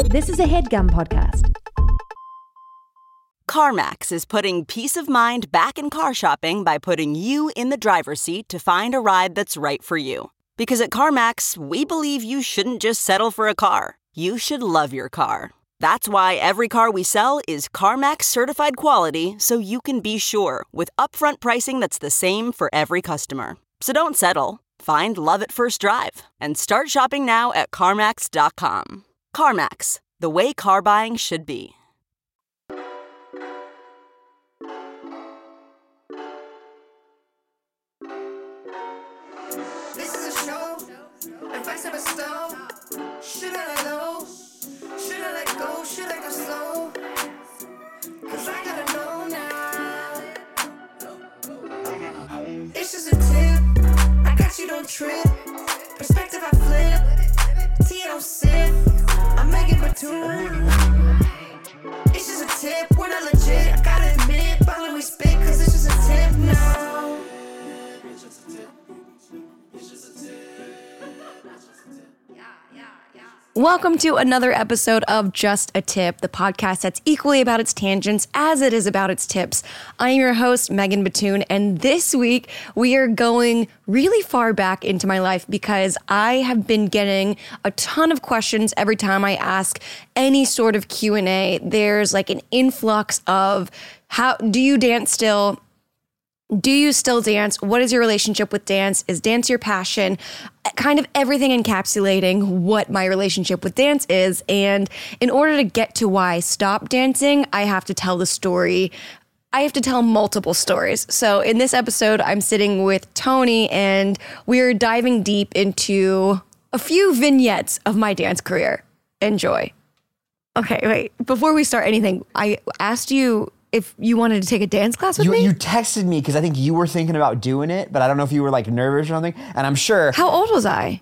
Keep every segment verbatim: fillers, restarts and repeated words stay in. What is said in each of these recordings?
This is a HeadGum podcast. CarMax is putting peace of mind back in car shopping by putting you in the driver's seat to find a ride that's right for you. Because at CarMax, we believe you shouldn't just settle for a car. You should love your car. That's why every car we sell is CarMax certified quality, so you can be sure with upfront pricing that's the same for every customer. So don't settle. Find love at first drive and start shopping now at CarMax dot com. CarMax, the way car buying should be. This is a show, advice of a stone. Should I let go? Should I let go? Should I go slow? Cause I gotta know now. It's just a tip, I got you, don't trip. Perspective I flip, tea I don't sip. I'm Megan Batoon. It's just a tip, we're not legit. I gotta admit, but let me spit, cause it's just a tip now. It's just a tip. It's just a tip. Welcome to another episode of Just a Tip, the podcast that's equally about its tangents as it is about its tips. I'm your host, Megan Batoon, and this week we are going really far back into my life because I have been getting a ton of questions every time I ask any sort of Q and A. There's like an influx of, how do you dance still? Do you still dance? What is your relationship with dance? Is dance your passion? Kind of everything encapsulating what my relationship with dance is. And in order to get to why I stopped dancing, I have to tell the story. I have to tell multiple stories. So in this episode, I'm sitting with Tony and we're diving deep into a few vignettes of my dance career. Enjoy. Okay, wait. Before we start anything, I asked you if you wanted to take a dance class with you, me. You texted me because I think you were thinking about doing it, but I don't know if you were like nervous or something. And I'm sure. How old was I?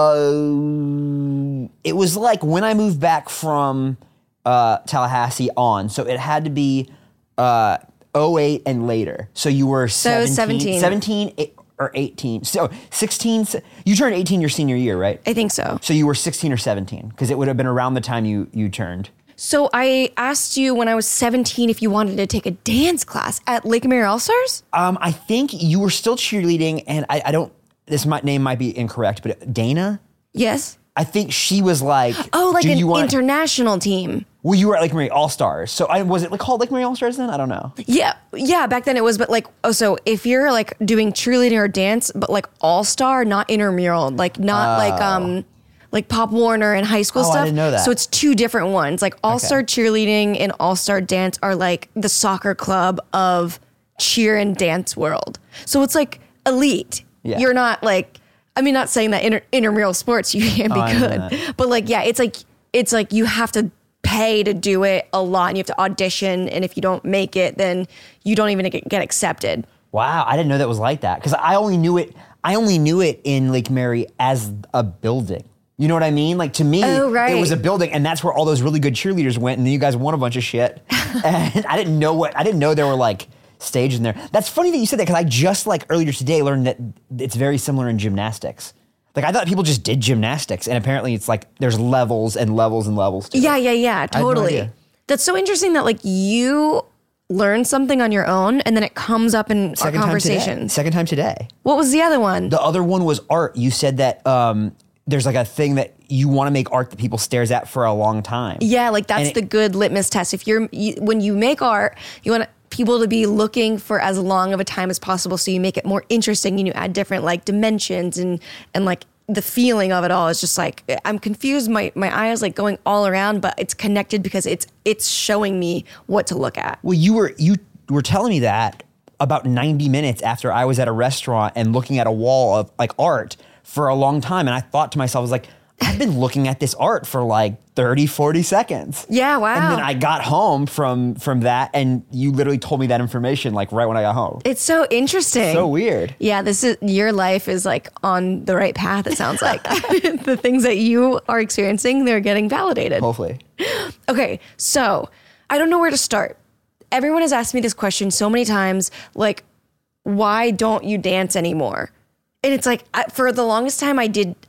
Uh, it was like when I moved back from uh, Tallahassee on. So it had to be uh, oh eight and later. So you were So seventeen. seventeen. seventeen or eighteen. So sixteen. You turned eighteen your senior year, right? I think so. So you were sixteen or seventeen because it would have been around the time you, you turned. So I asked you when I was seventeen if you wanted to take a dance class at Lake Mary All-Stars? Um, I think you were still cheerleading, and I, I don't, this might, name might be incorrect, but Dana? Yes. I think she was like, Oh, like do an you want, international team. well, you were at Lake Mary All-Stars. So I, was it like called Lake Mary All-Stars then? I don't know. Yeah, yeah, back then it was, but like, oh, so if you're like doing cheerleading or dance, but like all-star, not intramural, like not Oh. like, um, like Pop Warner and high school Oh, I stuff. didn't know that. So it's two different ones. Like all-star Okay. cheerleading and all-star dance are like the soccer club of cheer and dance world. So it's like elite. Yeah. You're not like, I mean, not saying that inter- intramural sports you can't be Oh, I know good, that. but like, yeah, it's like, it's like you have to pay to do it a lot and you have to audition. And if you don't make it, then you don't even get, get accepted. Wow, I didn't know that was like that because I only knew it, I only knew it in Lake Mary as a building. You know what I mean? Like to me, Oh, right. it was a building and that's where all those really good cheerleaders went and then you guys won a bunch of shit. And I didn't know what, I didn't know there were like stages in there. That's funny that you said that because I just like earlier today learned that it's very similar in gymnastics. Like I thought people just did gymnastics and apparently it's like there's levels and levels and levels to Yeah, it. yeah, yeah, no totally. idea. That's so interesting that like you learn something on your own and then it comes up in our Second time today. conversations. Second time today. What was the other one? The other one was art. You said that um, there's like a thing that you want to make art that people stares at for a long time. Yeah, like that's And it- the good litmus test. If you're you, when you make art, you want people to be looking for as long of a time as possible, so you make it more interesting and you add different like dimensions and and like the feeling of it all is just like I'm confused. My my eye is like going all around, but it's connected because it's it's showing me what to look at. Well, you were you were telling me that about ninety minutes after I was at a restaurant and looking at a wall of like art for a long time, and I thought to myself, I was like, I've been looking at this art for like thirty, forty seconds. Yeah, wow. And then I got home from from that and you literally told me that information like right when I got home. It's so interesting. So weird. Yeah, this is your life is like on the right path, it sounds like. The things that you are experiencing, they're getting validated. Hopefully. Okay, so I don't know where to start. Everyone has asked me this question so many times, like, why don't you dance anymore? And it's like, I, for the longest time I did,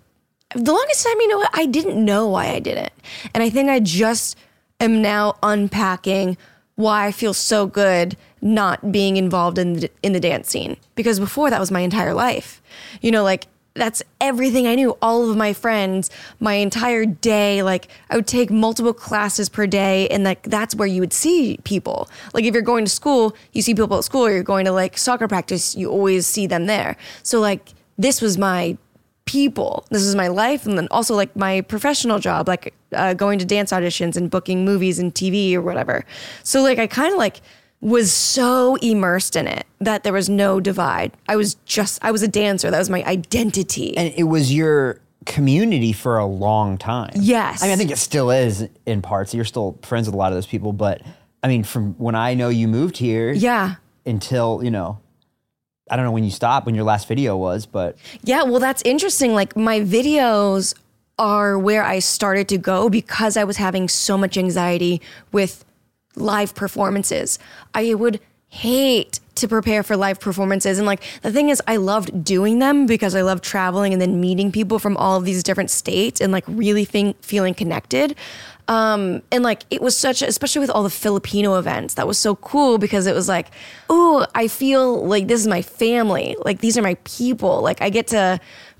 the longest time, you know what, I didn't know why I did it. And I think I just am now unpacking why I feel so good not being involved in the, in the dance scene. Because before, that was my entire life. You know, like, that's everything I knew. All of my friends, my entire day, like I would take multiple classes per day, and like that's where you would see people. Like if you're going to school, you see people at school, or you're going to like soccer practice, you always see them there. So like this was my people. This is my life, and then also like my professional job, like uh, going to dance auditions and booking movies and T V or whatever. So like I kind of like was so immersed in it that there was no divide. I was just, I was a dancer. That was my identity. And it was your community for a long time. Yes. I mean, I think it still is in parts. You're still friends with a lot of those people. But I mean, from when I know you moved here yeah. until, you know, I don't know when you stopped, when your last video was, but. Yeah, well, that's interesting. Like my videos are where I started to go because I was having so much anxiety with live performances. I would hate to prepare for live performances. And like, the thing is, I loved doing them because I loved traveling and then meeting people from all of these different states and like really think, feeling connected. Um, and like, it was such, especially with all the Filipino events, that was so cool because it was like, ooh, I feel like this is my family. Like, these are my people. Like, I get to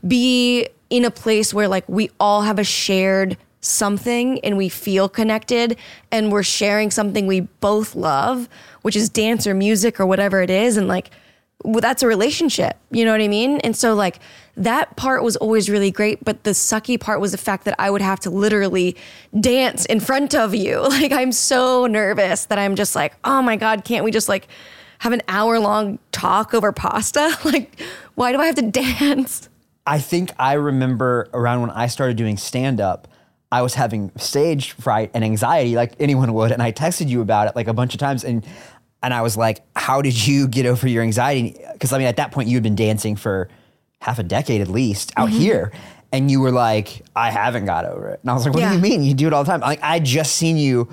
be in a place where like we all have a shared something and we feel connected and we're sharing something we both love, which is dance or music or whatever it is. And like, well, that's a relationship, you know what I mean? And so like that part was always really great. But the sucky part was the fact that I would have to literally dance in front of you. Like, I'm so nervous that I'm just like, oh my God, can't we just like have an hour long talk over pasta? Like, why do I have to dance? I think I remember around when I started doing stand-up, I was having stage fright and anxiety like anyone would. And I texted you about it like a bunch of times. And and I was like, how did you get over your anxiety? Because I mean, at that point you had been dancing for half a decade at least out mm-hmm. here. And you were like, I haven't got over it. And I was like, what yeah. do you mean? You do it all the time. Like, I just seen you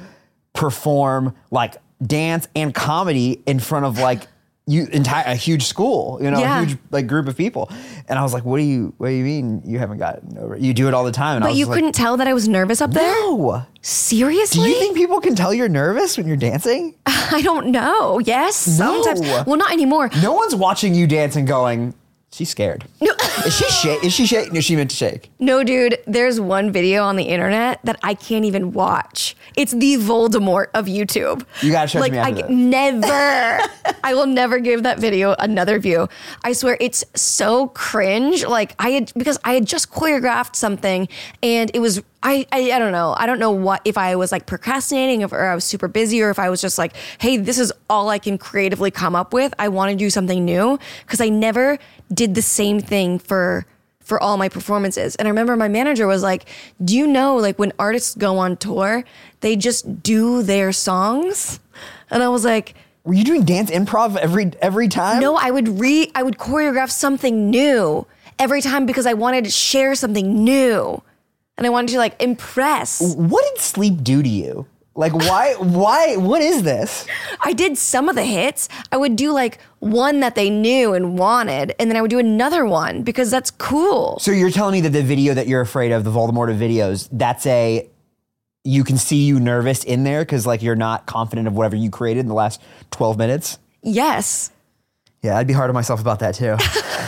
perform like dance and comedy in front of like you entire a huge school, you know, yeah. a huge like group of people. And I was like, what do you what do you mean you haven't gotten over it? You do it all the time. And but I was you like, couldn't tell that I was nervous up there? No. Seriously? Do you think people can tell you're nervous when you're dancing? I don't know. Yes, no. sometimes. Well, not anymore. No one's watching you dance and going, she's scared. No. Is she shake? Is she shaking? Is she meant to shake? No, dude. There's one video on the internet that I can't even watch. It's the Voldemort of YouTube. You gotta show like, me after I that. Never. I will never give that video another view. I swear, it's so cringe. Like I had because I had just choreographed something, and it was. I, I I don't know. I don't know what if I was like procrastinating if, or I was super busy, or if I was just like, hey, this is all I can creatively come up with. I want to do something new because I never did the same thing for for all my performances. And I remember my manager was like, do you know, like when artists go on tour, they just do their songs? And I was like, were you doing dance improv every every time? No, I would re I would choreograph something new every time because I wanted to share something new. And I wanted to like impress. What did sleep do to you? Like, why, why, what is this? I did some of the hits. I would do like one that they knew and wanted, and then I would do another one because that's cool. So you're telling me that the video that you're afraid of, the Voldemort of videos, that's a, you can see you nervous in there because like you're not confident of whatever you created in the last twelve minutes? Yes. Yeah, I'd be hard on myself about that too.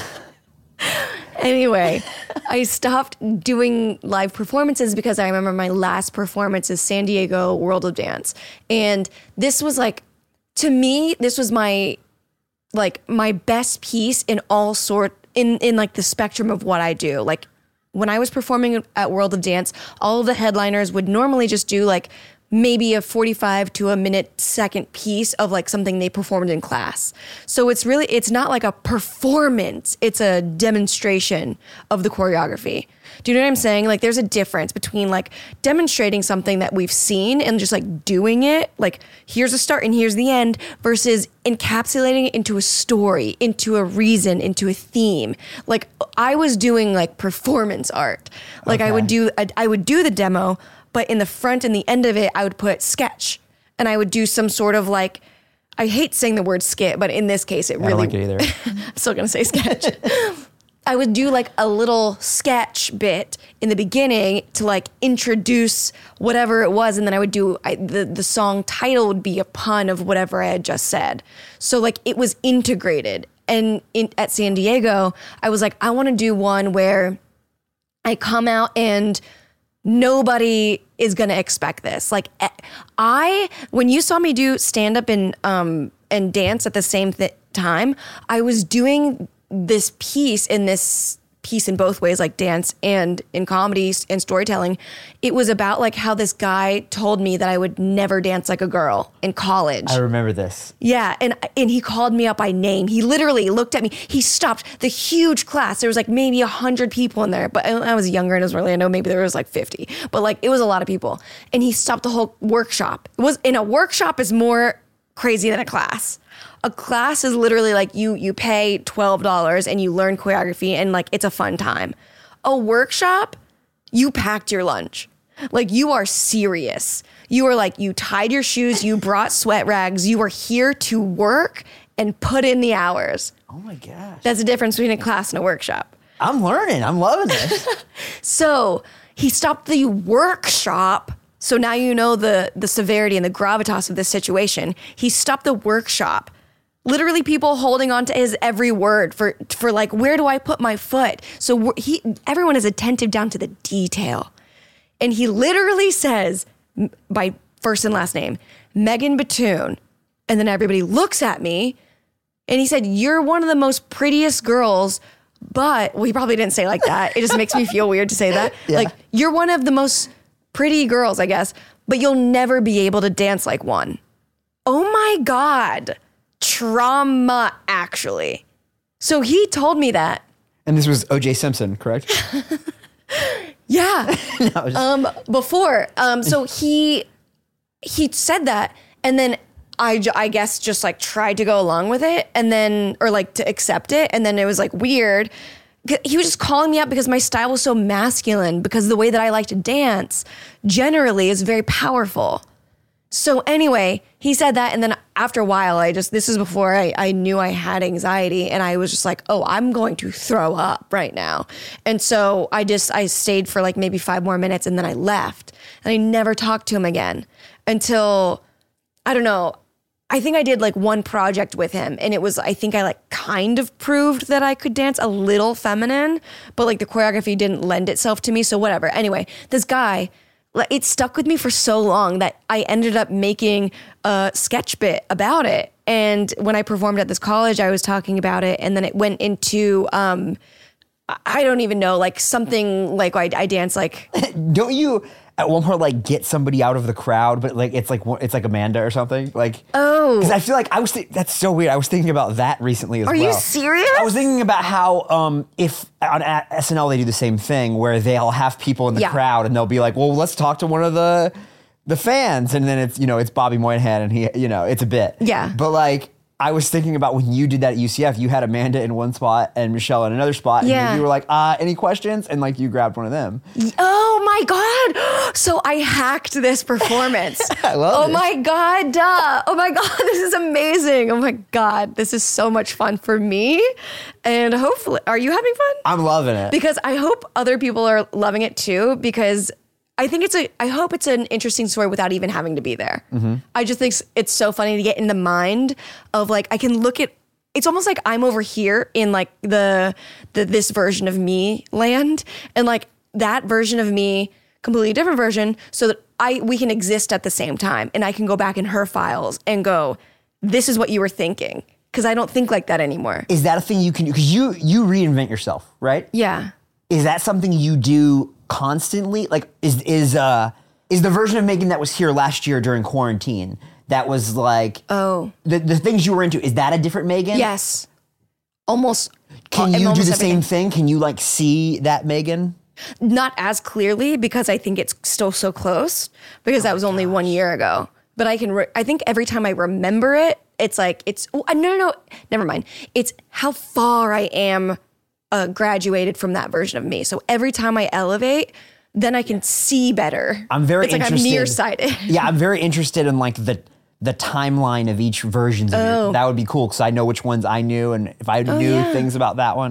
Anyway, I stopped doing live performances because I remember my last performance is San Diego World of Dance. And this was like, to me, this was my, like my best piece in all sort, in, in like the spectrum of what I do. Like when I was performing at World of Dance, all of the headliners would normally just do like maybe a forty-five to a minute second piece of like something they performed in class. So it's really, it's not like a performance, it's a demonstration of the choreography. Do you know what I'm saying? Like there's a difference between like demonstrating something that we've seen and just like doing it, like here's the start and here's the end, versus encapsulating it into a story, into a reason, into a theme. Like I was doing like performance art. Like okay. I would do, I, I would do the demo, but in the front and the end of it, I would put sketch. And I would do some sort of like, I hate saying the word skit, but in this case, it I really- I don't like it either. I'm still gonna say sketch. I would do like a little sketch bit in the beginning to like introduce whatever it was, and then I would do I, the the song title would be a pun of whatever I had just said. So like it was integrated. And in, at San Diego, I was like, I want to do one where I come out and nobody is going to expect this. Like I, when you saw me do stand up and um and dance at the same th- time, I was doing this piece in this piece in both ways, like dance and in comedy and storytelling. It was about like how this guy told me that I would never dance like a girl in college. I remember this. Yeah, and and he called me up by name. He literally looked at me. He stopped the huge class. There was like maybe a hundred people in there, but I, I was younger and it was really, I know maybe there was like fifty, but like it was a lot of people. And he stopped the whole workshop. It was in a workshop is more crazy than a class. A class is literally like you you pay twelve dollars and you learn choreography and like it's a fun time. A workshop, you packed your lunch. Like you are serious. You are like, you tied your shoes, you brought sweat rags, you were here to work and put in the hours. Oh my gosh. That's the difference between a class and a workshop. I'm learning. I'm loving this. So he stopped the workshop. So now you know the the severity and the gravitas of this situation. He stopped the workshop. Literally people holding on to his every word for, for like, where do I put my foot? So he, everyone is attentive down to the detail. And he literally says, by first and last name, Megan Batoon. And then everybody looks at me and he said, you're one of the most prettiest girls, but, well, he probably didn't say it like that. It just makes me feel weird to say that. Yeah. Like, you're one of the most pretty girls, I guess, but you'll never be able to dance like one. Oh my God. Trauma, actually. So he told me that. And this was O J Simpson, correct? Yeah. No, just... Um, before. Um, so he he said that, and then I, j- I guess just like tried to go along with it, and then, or like to accept it, and then it was like weird. He was just calling me out because my style was so masculine, because the way that I like to dance generally is very powerful. So anyway, he said that, and then after a while, I just, this is before I, I knew I had anxiety, and I was just like, oh, I'm going to throw up right now. And so I just, I stayed for like maybe five more minutes, and then I left, and I never talked to him again until, I don't know, I think I did like one project with him, and it was, I think I like kind of proved that I could dance a little feminine, but like the choreography didn't lend itself to me, so whatever. Anyway, this guy, it stuck with me for so long that I ended up making a sketch bit about it. And when I performed at this college, I was talking about it. And then it went into, um, I don't even know, like something like I, I dance like. Don't you at one point like get somebody out of the crowd, but like it's like it's like Amanda or something? Like, oh. Because I feel like I was, th- that's so weird. I was thinking about that recently as Are well. Are you serious? I was thinking about how um, if on S N L they do the same thing where they'll have people in the yeah. crowd and they'll be like, well, let's talk to one of the the fans. And then it's, you know, it's Bobby Moynihan and he, you know, it's a bit. Yeah. But like, I was thinking about when you did that at U C F, you had Amanda in one spot and Michelle in another spot. And yeah. you were like, uh, any questions? And like you grabbed one of them. Oh my God. So I hacked this performance. I love oh it. my God. Duh. Oh my God. This is amazing. Oh my God. This is so much fun for me. And hopefully, are you having fun? I'm loving it. Because I hope other people are loving it too, because I think it's a, I hope it's an interesting story without even having to be there. Mm-hmm. I just think it's so funny to get in the mind of like, I can look at, it's almost like I'm over here in like the, the, this version of me land, and like that version of me, completely different version, so that I, we can exist at the same time. And I can go back in her files and go, this is what you were thinking. Cause I don't think like that anymore. Is that a thing you can do? Cause you, you reinvent yourself, right? Yeah. Is that something you do constantly? Like, is is uh is the version of Megan that was here last year during quarantine that was like oh the the things you were into? Is that a different Megan? Yes, almost. Can uh, you do the everything. same thing? Can you like see that Megan? Not as clearly because I think it's still so close because oh that was only gosh. one year ago. But I can. Re- I think every time I remember it, it's like it's. Oh, no, no, no. Never mind. It's how far I am. Uh, graduated from that version of me. So every time I elevate, then I can see better. I'm very it's interested. Like I'm nearsighted. Yeah, I'm very interested in like the the timeline of each version. Of oh. your, that would be cool because I know which ones I knew, and if I oh, knew yeah. things about that one,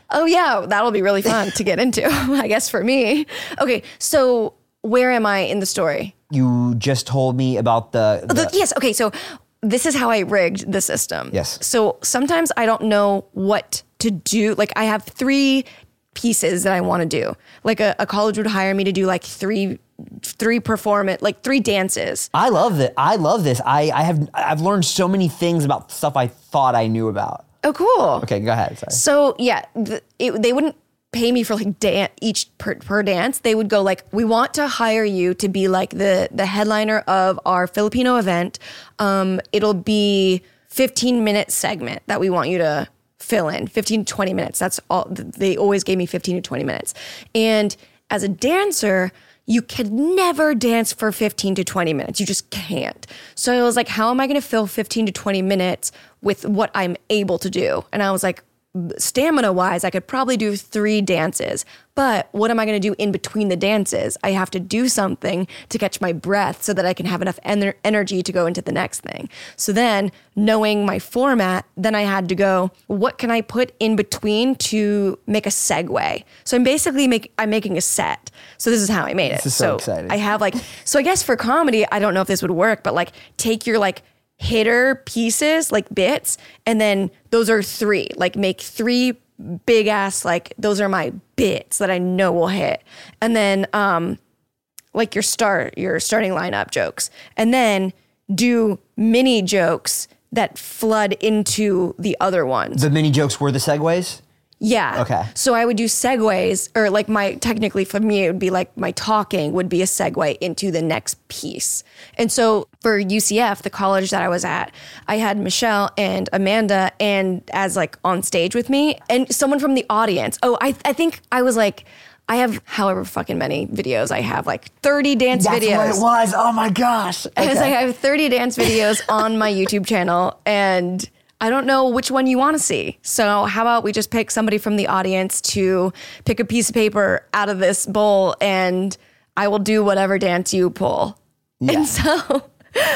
Oh yeah, that'll be really fun to get into, I guess for me. Okay, so where am I in the story? You just told me about the, the The- yes, okay, so this is how I rigged the system. Yes. So sometimes I don't know what to do. Like I have three pieces that I want to do. Like a, a college would hire me to do like three three performance, like three dances. I love that. I love this. I, I have I've learned so many things about stuff I thought I knew about. Oh, cool. Okay, go ahead. Sorry. So yeah, th- it, they wouldn't pay me for like dan- each per, per dance. They would go like, we want to hire you to be like the the headliner of our Filipino event. Um, it'll be fifteen minute segment that we want you to fill in, fifteen to twenty minutes. That's all. They always gave me fifteen to twenty minutes. And as a dancer, you can never dance for fifteen to twenty minutes. You just can't. So I was like, how am I going to fill fifteen to twenty minutes with what I'm able to do? And I was like, stamina wise, I could probably do three dances, but what am I going to do in between the dances? I have to do something to catch my breath so that I can have enough ener- energy to go into the next thing. So then knowing my format, then I had to go, what can I put in between to make a segue? So I'm basically make, I'm making a set. So this is how I made it. This is so exciting. I have like, so I guess for comedy, I don't know if this would work, but like take your like hitter pieces, like bits, and then those are three, like make three big ass, like those are my bits that I know will hit. And then um, like your start, your starting lineup jokes, and then do mini jokes that flood into the other ones. The mini jokes were the segues? Yeah. Okay. So I would do segues, or like my, technically for me, it would be like my talking would be a segue into the next piece. And so for U C F, the college that I was at, I had Michelle and Amanda and as like on stage with me and someone from the audience. Oh, I, I think I was like, I have however fucking many videos I have, like thirty dance That's videos. what it was. Oh my gosh. I was Okay. like, I have thirty dance videos on my YouTube channel and I don't know which one you want to see. So how about we just pick somebody from the audience to pick a piece of paper out of this bowl and I will do whatever dance you pull. Yeah. And so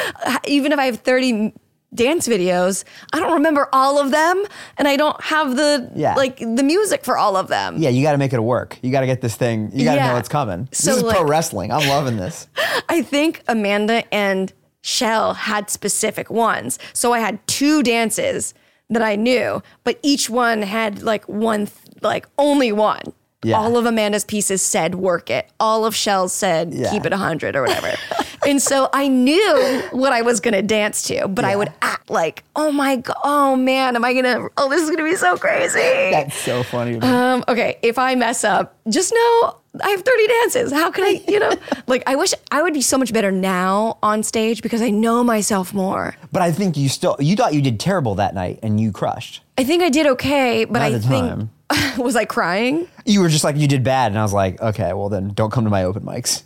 even if I have thirty dance videos, I don't remember all of them and I don't have the Yeah. like the music for all of them. Yeah, you got to make it work. You got to get this thing. You got to Yeah. know what's coming. So, this is like- pro wrestling. I'm loving this. I think Amanda and Shell had specific ones. So I had two dances that I knew, but each one had like one, like only one. Yeah. All of Amanda's pieces said work it. All of Shell's said Yeah. keep it one hundred or whatever. And so I knew what I was going to dance to, but I Yeah. would act like, oh my God, oh man, am I going to, oh, this is going to be so crazy. That's so funny. to me. Um, okay, if I mess up, just know I have thirty dances. How can I, you know, like I wish I would be so much better now on stage because I know myself more. But I think you still, you thought you did terrible that night and you crushed. I think I did okay, but At I the think, time. was I crying? You were just like, you did bad. And I was like, okay, well then don't come to my open mics.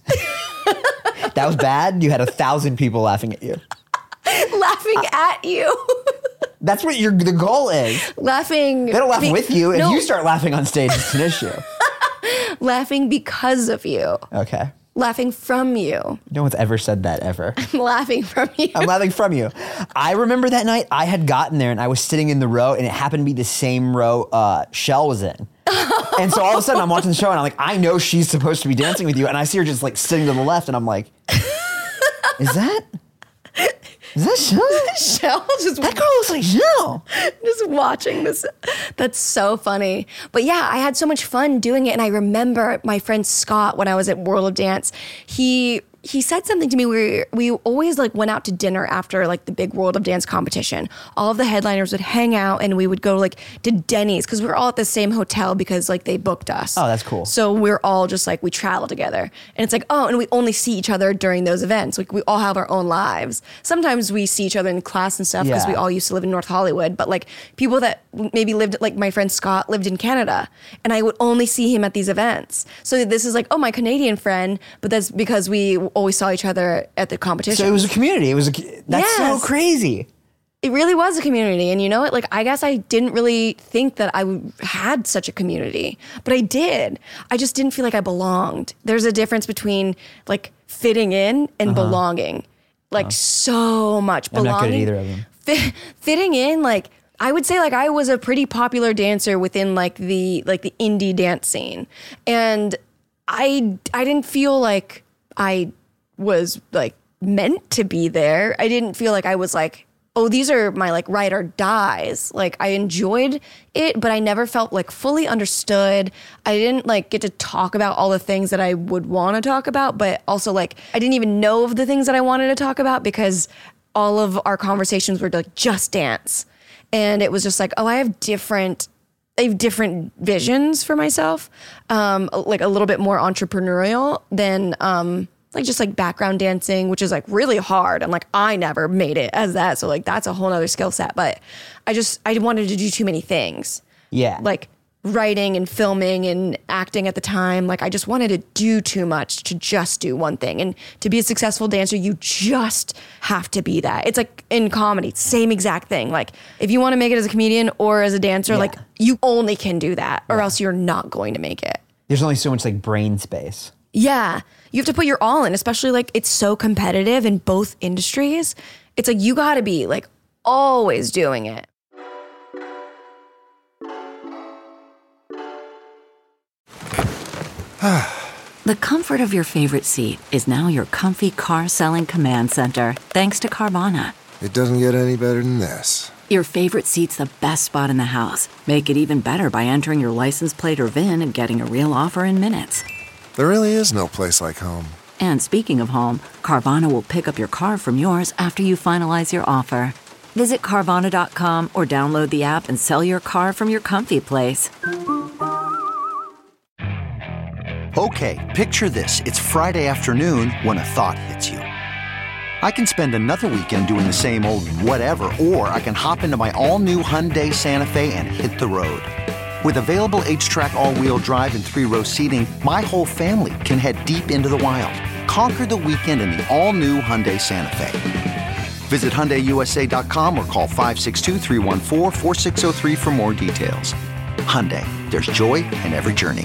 That was bad. You had a thousand people laughing at you. Laughing at you. That's what your the goal is. Laughing. They don't laugh be- with you. If no, you start laughing on stage, it's an issue. laughing because of you. Okay. Laughing from you. No one's ever said that ever. Laughing from you. I'm laughing from you. I remember that night I had gotten there and I was sitting in the row and it happened to be the same row uh, Shell was in. And so all of a sudden I'm watching the show and I'm like, I know she's supposed to be dancing with you. And I see her just like sitting to the left and I'm like, is that, is that Shell? Shell just That girl looks like Shell. just watching this. That's so funny. But yeah, I had so much fun doing it. And I remember my friend Scott, when I was at World of Dance, he he said something to me where we always like went out to dinner after like the big World of Dance competition. All of the headliners would hang out and we would go like to Denny's because we were all at the same hotel because like they booked us. Oh, that's cool. So we're all just like, we travel together. And it's like, oh, and we only see each other during those events. Like we all have our own lives. Sometimes we see each other in class and stuff because Yeah. we all used to live in North Hollywood. But like people that maybe lived, like my friend Scott lived in Canada and I would only see him at these events. So this is like, oh, my Canadian friend, but that's because we always saw each other at the competition. So it was a community. It was a, that's Yes. so crazy. It really was a community. And you know what? Like, I guess I didn't really think that I w- had such a community, but I did. I just didn't feel like I belonged. There's a difference between like fitting in and belonging. Like so much I'm not good at belonging. either of them. Fit, fitting in, like, I would say like I was a pretty popular dancer within like the like the indie dance scene. And I I didn't feel like I was like meant to be there. I didn't feel like I was like, oh, these are my like ride or dies. Like I enjoyed it, but I never felt like fully understood. I didn't like get to talk about all the things that I would want to talk about, but also like I didn't even know of the things that I wanted to talk about because all of our conversations were like just dance. And it was just like, oh, I have different, I have different visions for myself, um, like a little bit more entrepreneurial than um, like just like background dancing, which is like really hard. And like, I never made it as that. So like, that's a whole nother skill set. But I just, I wanted to do too many things. Yeah. Like writing and filming and acting at the time. Like I just wanted to do too much to just do one thing. And to be a successful dancer, you just have to be that. It's like in comedy, same exact thing. Like if you want to make it as a comedian or as a dancer, Yeah. like you only can do that or else you're not going to make it. There's only so much like brain space. Yeah. You have to put your all in, especially like it's so competitive in both industries. It's like you got to be like always doing it. The comfort of your favorite seat is now your comfy car selling command center, thanks to Carvana. It doesn't get any better than this. Your favorite seat's the best spot in the house. Make it even better by entering your license plate or V I N and getting a real offer in minutes. There really is no place like home. And speaking of home, Carvana will pick up your car from yours after you finalize your offer. Visit Carvana dot com or download the app and sell your car from your comfy place. Okay, picture this. It's Friday afternoon when a thought hits you. I can spend another weekend doing the same old whatever, or I can hop into my all-new Hyundai Santa Fe and hit the road. With available H-Track all-wheel drive and three-row seating, my whole family can head deep into the wild. Conquer the weekend in the all-new Hyundai Santa Fe. Visit Hyundai U S A dot com or call five six two, three one four, four six zero three for more details. Hyundai, there's joy in every journey.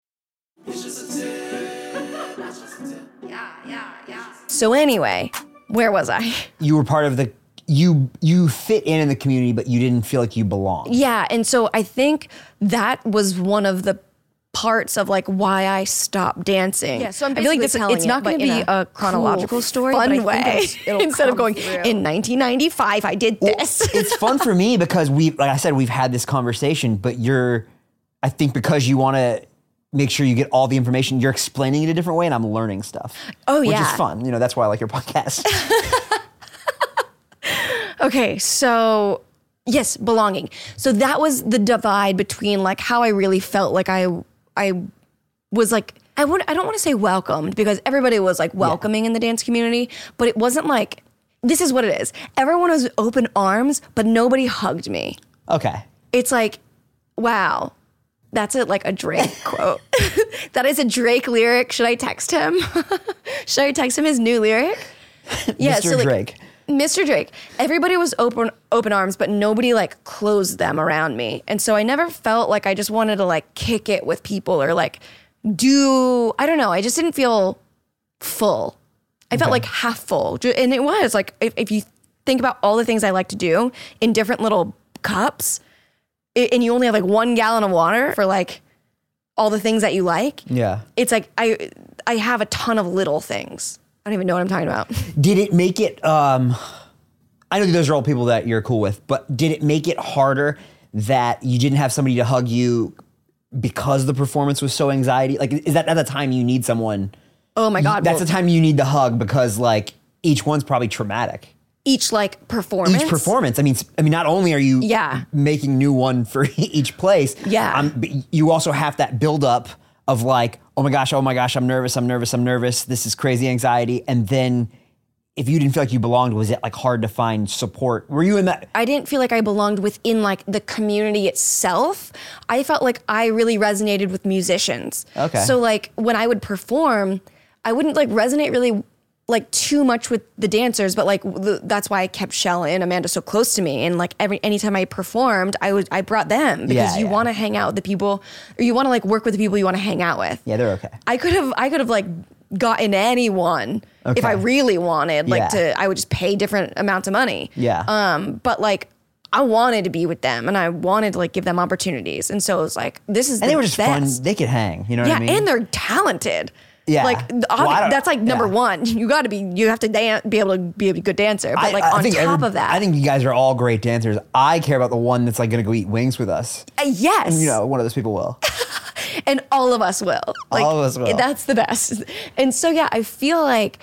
So anyway, where was I? You were part of the, you you fit in in the community, but you didn't feel like you belonged. Yeah, and so I think that was one of the parts of like why I stopped dancing. Yeah, so I'm I feel like this, it's not going to be a, a chronological cool, story, fun but I way. Think instead of going through. In nineteen ninety-five, I did this. Well, it's fun for me because we, like I said, we've had this conversation, but you're, I think because you want to make sure you get all the information, you're explaining it a different way, and I'm learning stuff. Oh, which yeah. Which is fun. You know, that's why I like your podcast. Okay, so yes, belonging. So that was the divide between like how I really felt like I I was like, I would I don't want to say welcomed because everybody was like welcoming yeah. in the dance community, but it wasn't like, this is what it is. Everyone was open arms, but nobody hugged me. Okay. It's like, wow. That's a, like a Drake quote. That is a Drake lyric. Should I text him? Should I text him his new lyric? Yeah, Mister so like, Drake. Mister Drake. Everybody was open open arms, but nobody like closed them around me. And so I never felt like I just wanted to like kick it with people or like do, I don't know. I just didn't feel full. I felt Okay. like half full. And it was like, if, if you think about all the things I like to do in different little cups, and you only have like one gallon of water for like all the things that you like. Yeah. It's like I I have a ton of little things. I don't even know what I'm talking about. Did it make it, um, I know those are all people that you're cool with, but did it make it harder that you didn't have somebody to hug you because the performance was so anxiety? Like, is that at the time you need someone? Oh my God. That's well, the time you need the hug because like each one's probably traumatic. Each like performance. Each performance. I mean, I mean, not only are you Yeah. making new one for each place, Yeah. um, but you also have that build up of like, oh my gosh, oh my gosh, I'm nervous, I'm nervous, I'm nervous. This is crazy anxiety. And then if you didn't feel like you belonged, was it like hard to find support? Were you in that? I didn't feel like I belonged within like the community itself. I felt like I really resonated with musicians. Okay. So like when I would perform, I wouldn't like resonate really like too much with the dancers, but like the, that's why I kept Shell and Amanda so close to me. And like every anytime I performed, I would I brought them because Yeah, you yeah. want to hang out with the people, or you want to like work with the people you want to hang out with. Yeah, they're okay. I could have I could have like gotten anyone if Okay. I really wanted. Like Yeah. to I would just pay different amounts of money. Yeah. Um, but like I wanted to be with them and I wanted to like give them opportunities. And so it was like, this is And the they were just best. fun. They could hang. You know Yeah, what I mean? and they're talented. Yeah. Like Well, obvi- I don't- that's like number yeah. one. You got to be, you have to dan- be able to be a good dancer. But I- like I on think top every- of that, I think you guys are all great dancers. I care about the one that's like going to go eat wings with us. uh, yes, And you know, one of those people will. and all of us will. Like, All of us will. That's the best. And so yeah, I feel like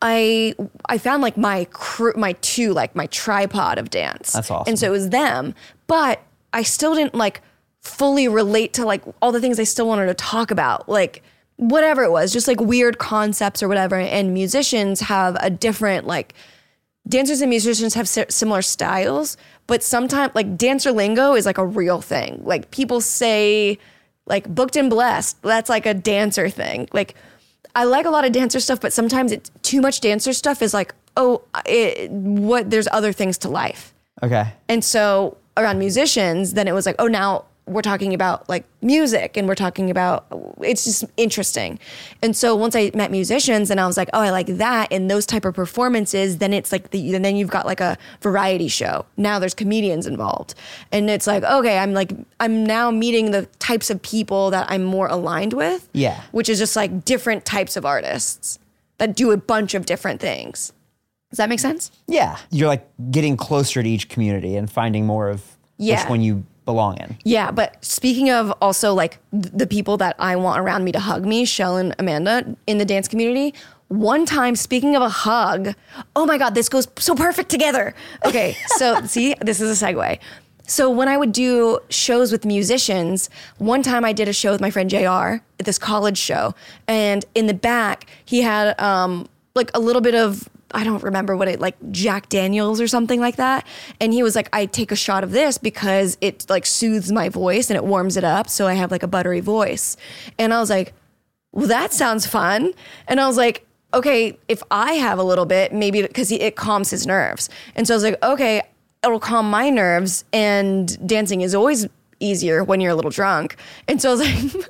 I I found like my crew, my two like my tripod of dance. That's awesome. And so it was them, but I still didn't like fully relate to like all the things I still wanted to talk about, like whatever it was, just like weird concepts or whatever. And musicians have a different like. Dancers and musicians have si- similar styles, but sometimes like dancer lingo is like a real thing. Like people say like booked and blessed. That's like a dancer thing. Like I like a lot of dancer stuff, but sometimes it's too much dancer stuff is like, oh, it, what there's other things to life. Okay. And so around musicians, then it was like, oh, now we're talking about like music and we're talking about, it's just interesting. And so once I met musicians and I was like, oh, I like that. And those type of performances, then it's like, the, and then you've got like a variety show. Now there's comedians involved. And it's like, okay, I'm like, I'm now meeting the types of people that I'm more aligned with. Yeah. Which is just like different types of artists that do a bunch of different things. Does that make sense? Yeah. You're like getting closer to each community and finding more of Yeah. which one you belong in. Yeah, but speaking of also like th- the people that I want around me to hug me, Shell and Amanda in the dance community, one time, speaking of a hug, oh my God, this goes so perfect together. Okay, so see, this is a segue. So when I would do shows with musicians, one time I did a show with my friend J R at this college show, and in the back, he had um, like a little bit of, I don't remember what it, like Jack Daniels or something like that. And he was like, I take a shot of this because it like soothes my voice and it warms it up. So I have like a buttery voice. And I was like, well, that sounds fun. And I was like, okay, if I have a little bit, maybe because it calms his nerves. And so I was like, okay, it'll calm my nerves. And dancing is always easier when you're a little drunk. And so I was like,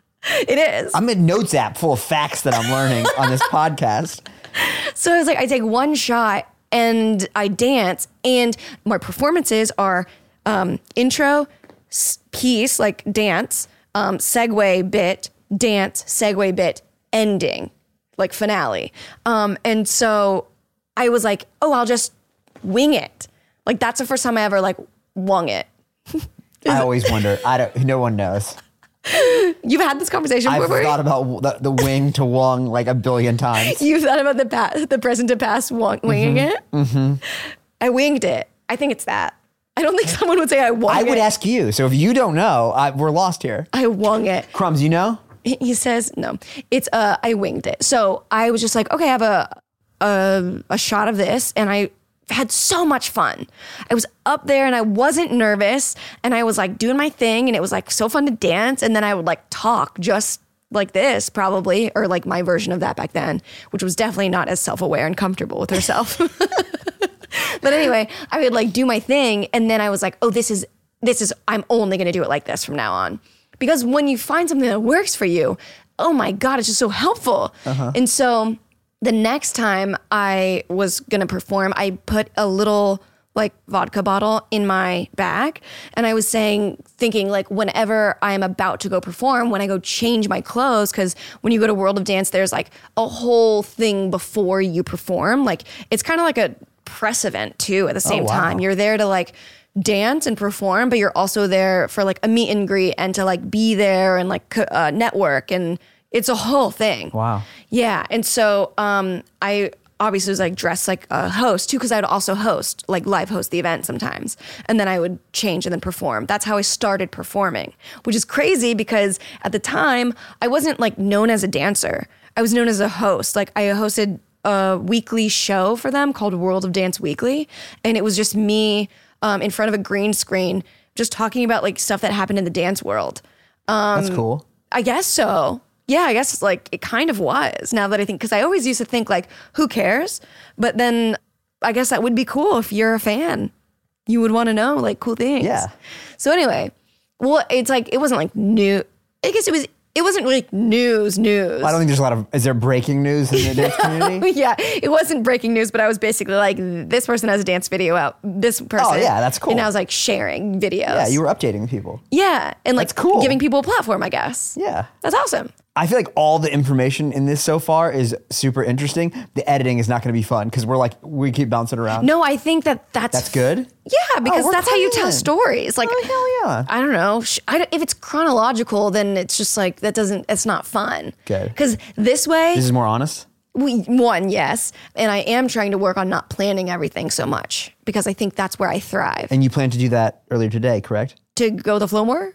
it is. I'm a notes app full of facts that I'm learning on this podcast. So I was like, I take one shot and I dance, and my performances are um, intro, s- piece, like dance, um, segue bit, dance, segue bit, ending, like finale. Um, and so I was like, oh, I'll just wing it. Like that's the first time I ever like wung it. I always wonder. I don't. No one knows. You've had this conversation I've before. thought about the, the wing to wong like a billion times. You've thought about the past, the present to past wong- winging it. Mm-hmm. I winged it. I think it's that. I don't think someone would say I wung I it. would ask you. So if you don't know, I, we're lost here. I wung it. Crumbs, you know? He he says no. It's uh I winged it. So I was just like, okay, I have a a, a shot of this, and I had so much fun. I was up there and I wasn't nervous, and I was like doing my thing, and it was like so fun to dance. And then I would like talk just like this probably, or like my version of that back then, which was definitely not as self-aware and comfortable with herself. But anyway, I would like do my thing, and then I was like, oh, this is this is I'm only gonna do it like this from now on. Because when you find something that works for you, oh my God, it's just so helpful. Uh-huh. And so the next time I was gonna perform, I put a little like vodka bottle in my bag, and I was saying, thinking like whenever I'm about to go perform, when I go change my clothes, because when you go to World of Dance, there's like a whole thing before you perform. Like it's kind of like a press event too at the same Oh, wow. time. You're there to like dance and perform, but you're also there for like a meet and greet and to like be there and like uh, network, and it's a whole thing. Wow. Yeah. And so um, I obviously was like dressed like a host too, because I would also host, like live host the event sometimes. And then I would change and then perform. That's how I started performing, which is crazy because at the time I wasn't like known as a dancer. I was known as a host. Like I hosted a weekly show for them called World of Dance Weekly. And it was just me um, in front of a green screen, just talking about like stuff that happened in the dance world. Um, That's cool. I guess so. Yeah, I guess like it kind of was, now that I think, because I always used to think like, who cares? But then I guess that would be cool if you're a fan. You would want to know like cool things. Yeah. So anyway, well, it's like, it wasn't like new. I guess it was it wasn't like news, news. I don't think there's a lot of, is there breaking news in the dance community? Yeah, it wasn't breaking news, but I was basically like, this person has a dance video out. This person. Oh, yeah, that's cool. And I was like sharing videos. Yeah, you were updating people. Yeah, and like That's cool. giving people a platform, I guess. Yeah. That's awesome. I feel like all the information in this so far is super interesting. The editing is not going to be fun because we're like, we keep bouncing around. No, I think that that's... That's good? Yeah, because we're that's how you tell playing. stories. Like, Oh, hell yeah. I don't know. Sh- I don't- if it's chronological, then it's just like, that doesn't, it's not fun. Good. Because this way... This is more honest? We, one, yes. And I am trying to work on not planning everything so much because I think that's where I thrive. And you plan to do that earlier today, correct? To go with the flow more?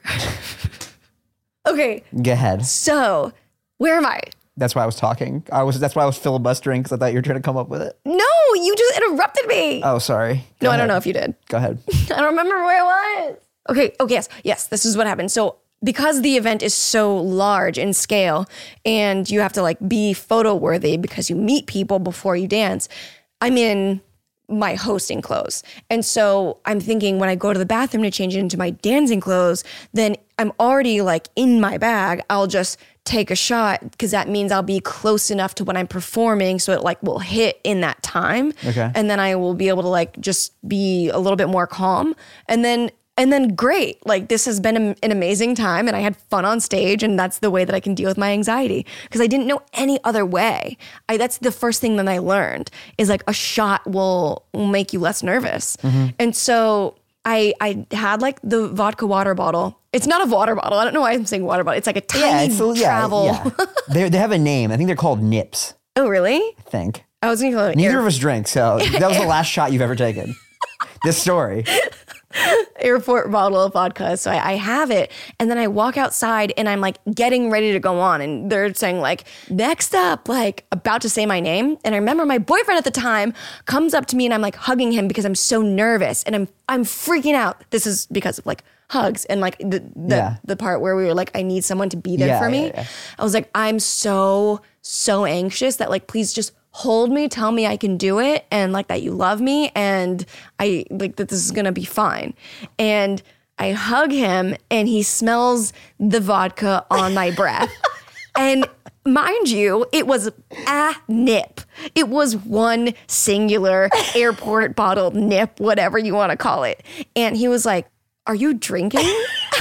Okay, Go ahead. so where am I? That's why I was talking. I was. That's why I was filibustering because I thought you were trying to come up with it. No, you just interrupted me. Oh, sorry. Go no, I ahead. don't know if you did. Go ahead. I don't remember where it was. Okay, okay, yes, yes, this is what happened. So because the event is so large in scale and you have to like be photo worthy because you meet people before you dance, I'm in my hosting clothes. And so I'm thinking when I go to the bathroom to change into my dancing clothes, then I'm already like in my bag. I'll just take a shot because that means I'll be close enough to when I'm performing so it like will hit in that time. Okay. And then I will be able to like just be a little bit more calm. And then And then great, like this has been a, an amazing time and I had fun on stage and that's the way that I can deal with my anxiety because I didn't know any other way. I, that's the first thing that I learned is like a shot will, will make you less nervous. Mm-hmm. And so I I had like the vodka water bottle. It's not a water bottle. I don't know why I'm saying water bottle. It's like a tiny Yeah, it's a, yeah, travel. yeah. they they have a name. I think they're called Nips. Oh, really? I think. I was going to call it Neither air, of us drink, so that was the last shot you've ever taken. This story. airport bottle of vodka. So I, I have it. And then I walk outside and I'm like getting ready to go on. And they're saying like, next up, like about to say my name. And I remember my boyfriend at the time comes up to me and I'm like hugging him because I'm so nervous and I'm, I'm freaking out. This is because of like hugs and like the, the, Yeah. the part where we were like, I need someone to be there Yeah, for me. yeah, yeah. I was like, I'm so, so anxious that like, please just hold me, tell me I can do it, and like that you love me, and I like that this is gonna be fine. And I hug him, and he smells the vodka on my breath. And mind you, it was a nip. It was one singular airport bottle nip, whatever you want to call it. And he was like, "Are you drinking?"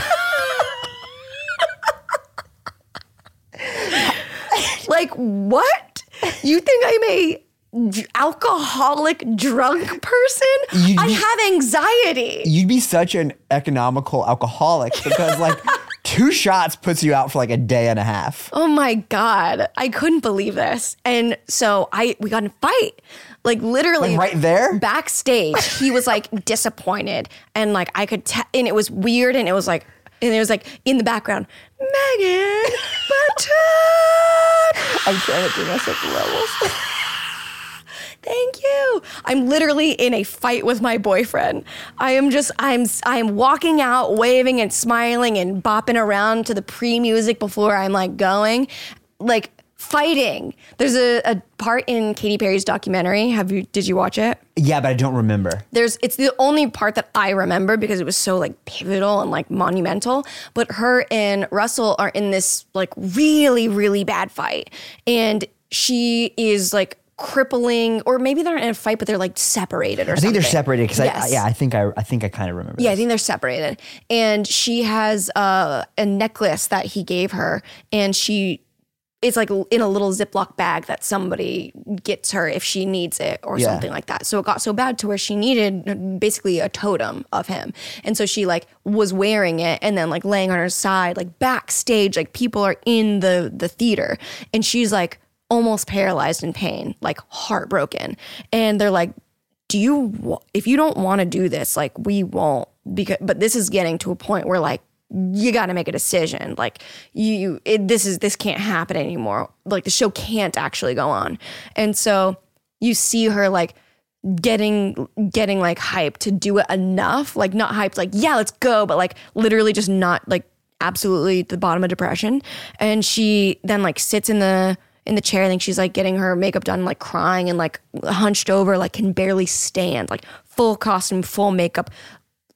Like, what? You think I'm a d- alcoholic drunk person? You- I have anxiety. You'd be such an economical alcoholic because like two shots puts you out for like a day and a half. Oh my God. I couldn't believe this. And so I we got in a fight. Like literally Like right there? backstage, he was like disappointed. And like I could tell, and it was weird. And it was like, and it was like in the background, Megan Batoon. I'm trying to do my second levels. Thank you. I'm literally in a fight with my boyfriend. I am just, I'm, I'm walking out, waving and smiling and bopping around to the pre-music before I'm like going, like fighting. There's a, a part in Katy Perry's documentary. Have you, did you watch it? Yeah, but I don't remember. There's, it's the only part that I remember because it was so like pivotal and like monumental. But her and Russell are in this like really, really bad fight. And she is like crippling, or maybe they're in a fight, but they're like separated or I something. think they're separated because Yes. I, yeah, I think I, I think I kind of remember. Yeah, I this. think they're separated. And she has uh, a necklace that he gave her, and she it's like in a little Ziploc bag that somebody gets her if she needs it or Yeah. something like that. So it got so bad to where she needed basically a totem of him. And so she like was wearing it and then like laying on her side, like backstage, like people are in the the theater, and she's like almost paralyzed in pain, like heartbroken. And they're like, do you, wa- if you don't want to do this, like we won't, because, but this is getting to a point where like, you got to make a decision. Like you, it, this is, this can't happen anymore. Like the show can't actually go on. And so you see her like getting, getting like hyped to do it enough, like not hyped, like, yeah, let's go. But like literally just not like absolutely at the bottom of depression. And she then like sits in the, in the chair. I think she's like getting her makeup done, like crying and like hunched over, like can barely stand, like full costume, full makeup,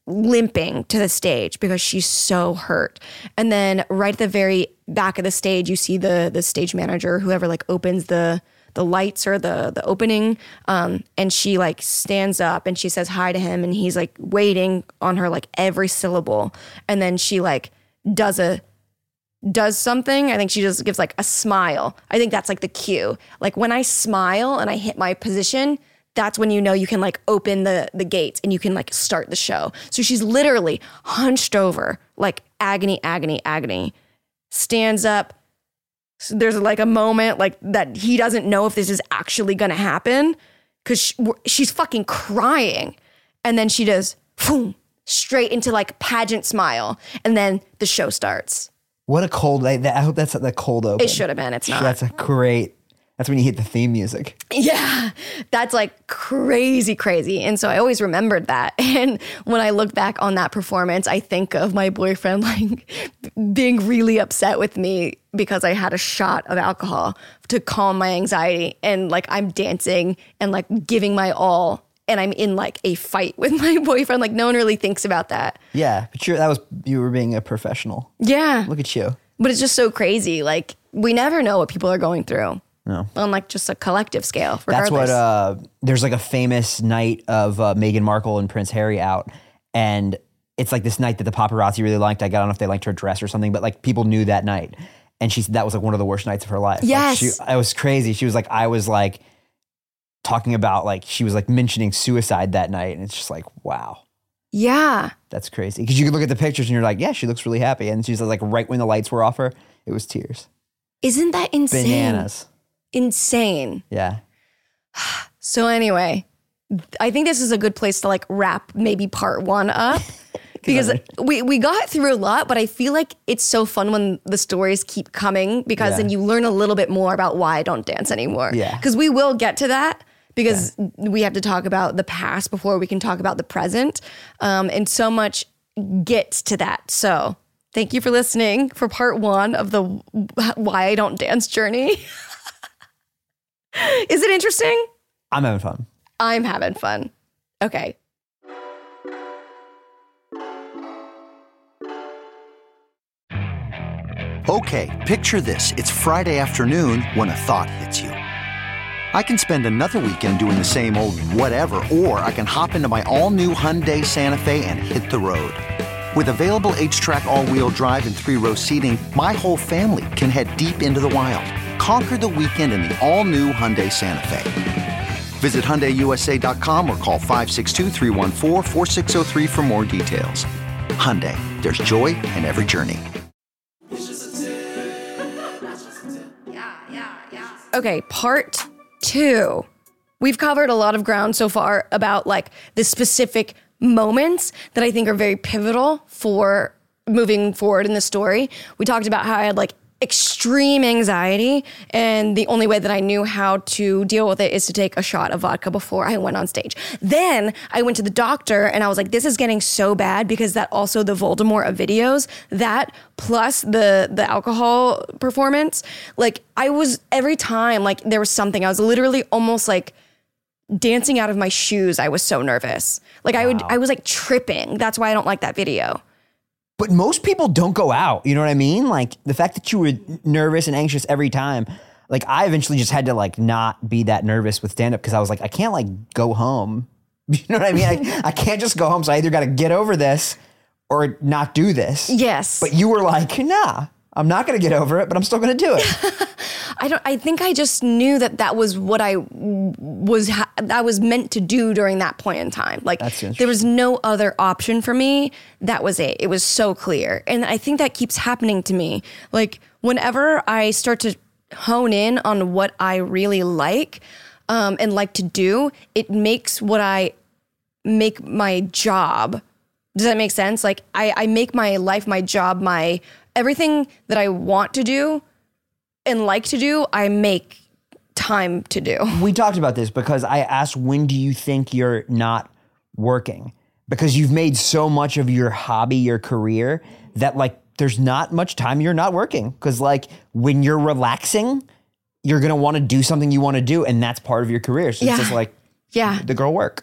limping to the stage because she's so hurt. And then right at the very back of the stage, you see the the stage manager, whoever like opens the the lights or the the opening, um, and she like stands up and she says hi to him, and he's like waiting on her like every syllable, and then she like does a does something. I think she just gives like a smile. I think that's like the cue. Like when I smile and I hit my position, that's when you know you can like open the the gates and you can like start the show. So she's literally hunched over, like agony, agony, agony, stands up. So there's like a moment like that he doesn't know if this is actually going to happen because she, she's fucking crying. And then she does boom, straight into like pageant smile. And then the show starts. What a cold, I, I hope that's the cold open. It should have been. It's not. That's a great, that's when you hit the theme music. Yeah, that's like crazy, crazy. And so I always remembered that. And when I look back on that performance, I think of my boyfriend like being really upset with me because I had a shot of alcohol to calm my anxiety. And like I'm dancing and like giving my all. And I'm in like a fight with my boyfriend. Like no one really thinks about that. Yeah, but you're, that was, you were being a professional. Yeah. Look at you. But it's just so crazy. Like we never know what people are going through. No. On like just a collective scale. That's Regardless. what, uh, there's like a famous night of uh, Meghan Markle and Prince Harry out. And it's like this night that the paparazzi really liked. I don't know if they liked her dress or something, but like people knew that night. And she said that was like one of the worst nights of her life. Yes. Like she, it was crazy. She was like, I was like talking about like, she was like mentioning suicide that night. And it's just like, wow. Yeah. That's crazy. Because you can look at the pictures and you're like, yeah, she looks really happy. And she's like, right when the lights were off her, it was tears. Isn't that insane? Bananas. Insane. Yeah. So anyway, I think this is a good place to like wrap maybe part one up because we, we got through a lot, but I feel like it's so fun when the stories keep coming because Yeah. then you learn a little bit more about why I don't dance anymore. Yeah. Because we will get to that because yeah. we have to talk about the past before we can talk about the present. Um, and so much gets to that. So thank you for listening for part one of the why I don't dance journey. Is it interesting? I'm having fun. I'm having fun. Okay. Okay, picture this. It's Friday afternoon when a thought hits you. I can spend another weekend doing the same old whatever, or I can hop into my all-new Hyundai Santa Fe and hit the road. With available H-Track all-wheel drive and three-row seating, my whole family can head deep into the wild. Conquer the weekend in the all-new Hyundai Santa Fe. Visit Hyundai U S A dot com or call five six two, three one four, four six zero three for more details. Hyundai, there's joy in every journey. Okay, part two. We've covered a lot of ground so far about like the specific moments that I think are very pivotal for moving forward in the story. We talked about how I had like extreme anxiety, and the only way that I knew how to deal with it is to take a shot of vodka before I went on stage. Then I went to the doctor and I was like, this is getting so bad because that also the Voldemort of videos, that plus the the alcohol performance, like I was every time like there was something, I was literally almost like dancing out of my shoes. I was so nervous. Like I would, I was like tripping. That's why I don't like that video. But most people don't go out. You know what I mean? Like the fact that you were nervous and anxious every time, like I eventually just had to like not be that nervous with stand up because I was like, I can't like go home. You know what I mean? I, I can't just go home. So I either got to get over this or not do this. Yes. But you were like, nah, I'm not going to get over it, but I'm still going to do it. I don't, I think I just knew that that was what I was, ha- that was meant to do during that point in time. Like there was no other option for me. That was it. It was so clear. And I think that keeps happening to me. Like whenever I start to hone in on what I really like, um, and like to do, it makes what I make my job. Does that make sense? Like I, I make my life, my job, my everything that I want to do and like to do, I make time to do. We talked about this because I asked, when do you think you're not working? Because you've made so much of your hobby your career that like there's not much time you're not working. Because like when you're relaxing, you're going to want to do something you want to do, and that's part of your career. So yeah. it's just like, yeah, the girl work.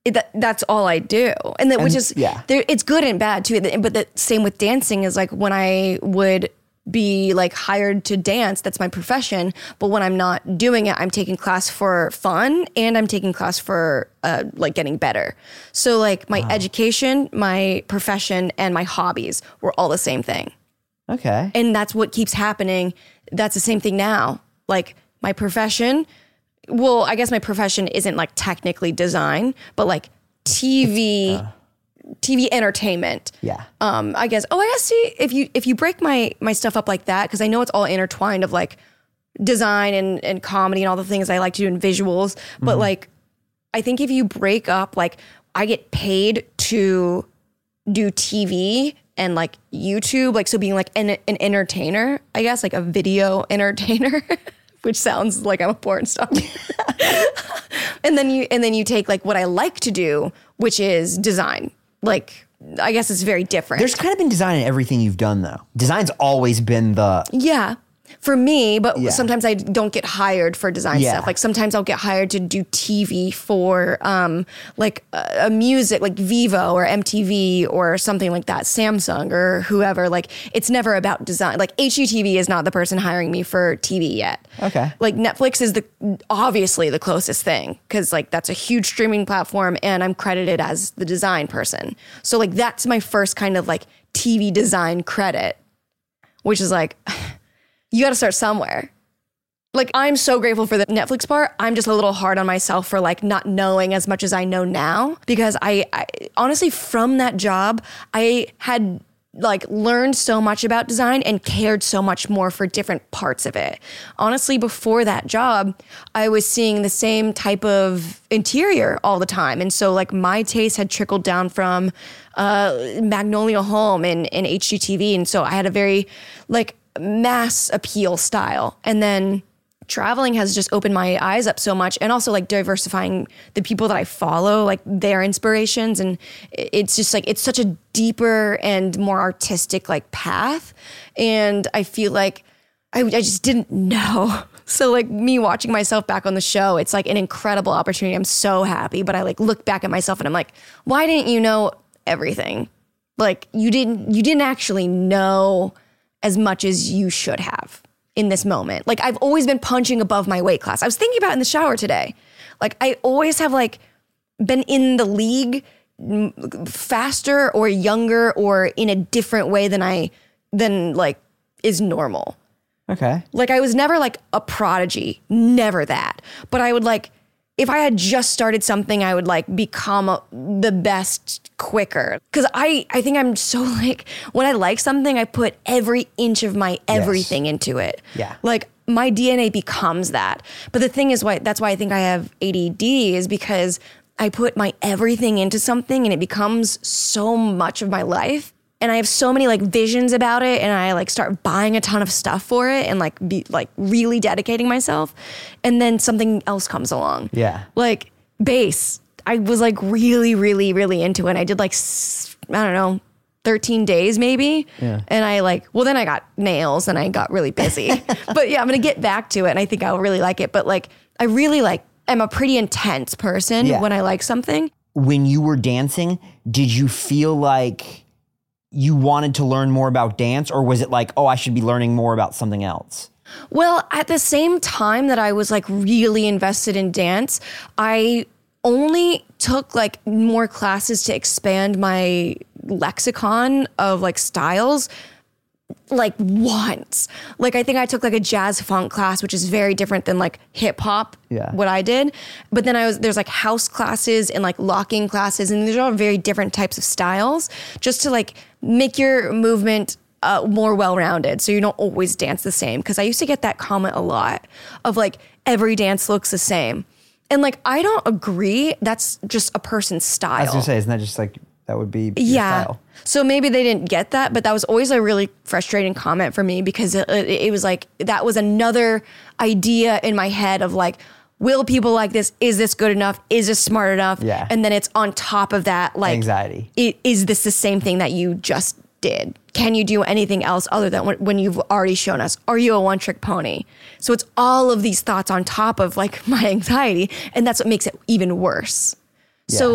it, that, that's all I do. And that, And- which is, yeah. there, it's good and bad too. But the same with dancing is like when I would be like hired to dance, that's my profession. But when I'm not doing it, I'm taking class for fun and I'm taking class for uh, like getting better. So like my education, my profession, and my hobbies were all the same thing. Okay. And that's what keeps happening. That's the same thing now. Like my profession, well, I guess my profession isn't like technically design, but like T V, uh, T V entertainment. Yeah. Um, I guess. Oh, I guess. See, if you if you break my my stuff up like that, because I know it's all intertwined of like design and and comedy and all the things I like to do in visuals. But Mm-hmm. like, I think if you break up, like, I get paid to do T V and like YouTube, like so being like an an entertainer, I guess, like a video entertainer. Which sounds like I'm a porn star. and then you and then you take like what I like to do, which is design. Like, I guess it's very different. There's kind of been design in everything you've done, though. Design's always been the yeah. For me, but Yeah. sometimes I don't get hired for design Yeah. stuff. Like sometimes I'll get hired to do T V for um, like a, a music, like Vivo or M T V or something like that, Samsung or whoever. Like it's never about design. Like H G T V is not the person hiring me for T V yet. Okay. Like Netflix is the obviously the closest thing because like that's a huge streaming platform and I'm credited as the design person. So like that's my first kind of like T V design credit, which is like. You got to start somewhere. Like, I'm so grateful for the Netflix part. I'm just a little hard on myself for like not knowing as much as I know now because I, I honestly, from that job, I had like learned so much about design and cared so much more for different parts of it. Honestly, before that job, I was seeing the same type of interior all the time. And so like my taste had trickled down from uh, Magnolia Home and, and H G T V. And so I had a very like, mass appeal style. And then traveling has just opened my eyes up so much and also like diversifying the people that I follow, like their inspirations. And it's just like, it's such a deeper and more artistic like path. And I feel like I, I just didn't know. So like me watching myself back on the show, it's like an incredible opportunity. I'm so happy, but I like look back at myself and I'm like, why didn't you know everything? Like you didn't, you didn't actually know as much as you should have in this moment. Like I've always been punching above my weight class. I was thinking about it in the shower today. Like I always have like been in the league faster or younger or in a different way than I, than like is normal. Okay. Like I was never like a prodigy, never that. But I would like, if I had just started something, I would like become a, the best quicker. Cause I, I think I'm so like, when I like something, I put every inch of my everything Yes. into it. Yeah. Like my D N A becomes that. But the thing is why, that's why I think I have A D D is because I put my everything into something and it becomes so much of my life. And I have so many like visions about it and I like start buying a ton of stuff for it and like be like really dedicating myself. And then something else comes along. Yeah. Like bass. I was like really, really, really into it. I did like, I don't know, thirteen days maybe. Yeah. And I like, well, then I got nails and I got really busy. But yeah, I'm going to get back to it. And I think I'll really like it. But like, I really like, I'm a pretty intense person Yeah. when I like something. When you were dancing, did you feel like you wanted to learn more about dance, or was it like, oh, I should be learning more about something else? Well, at the same time that I was like really invested in dance, I only took like more classes to expand my lexicon of like styles like once. Like I think I took like a jazz funk class, which is very different than like hip hop, Yeah. what I did. But then I was, there's like house classes and like locking classes, and these are all very different types of styles just to like make your movement uh, more well-rounded so you don't always dance the same. Cause I used to get that comment a lot of like every dance looks the same. And like, I don't agree. That's just a person's style. I was gonna say, isn't that just like, that would be your Yeah. style? So maybe they didn't get that, but that was always a really frustrating comment for me because it, it, it was like, that was another idea in my head of like, will people like this? Is this good enough? Is this smart enough? Yeah. And then it's on top of that, like, Anxiety. It, is this the same thing that you just did? Can you do anything else other than when, when you've already shown us? Are you a one trick pony? So it's all of these thoughts on top of like my anxiety. And that's what makes it even worse. So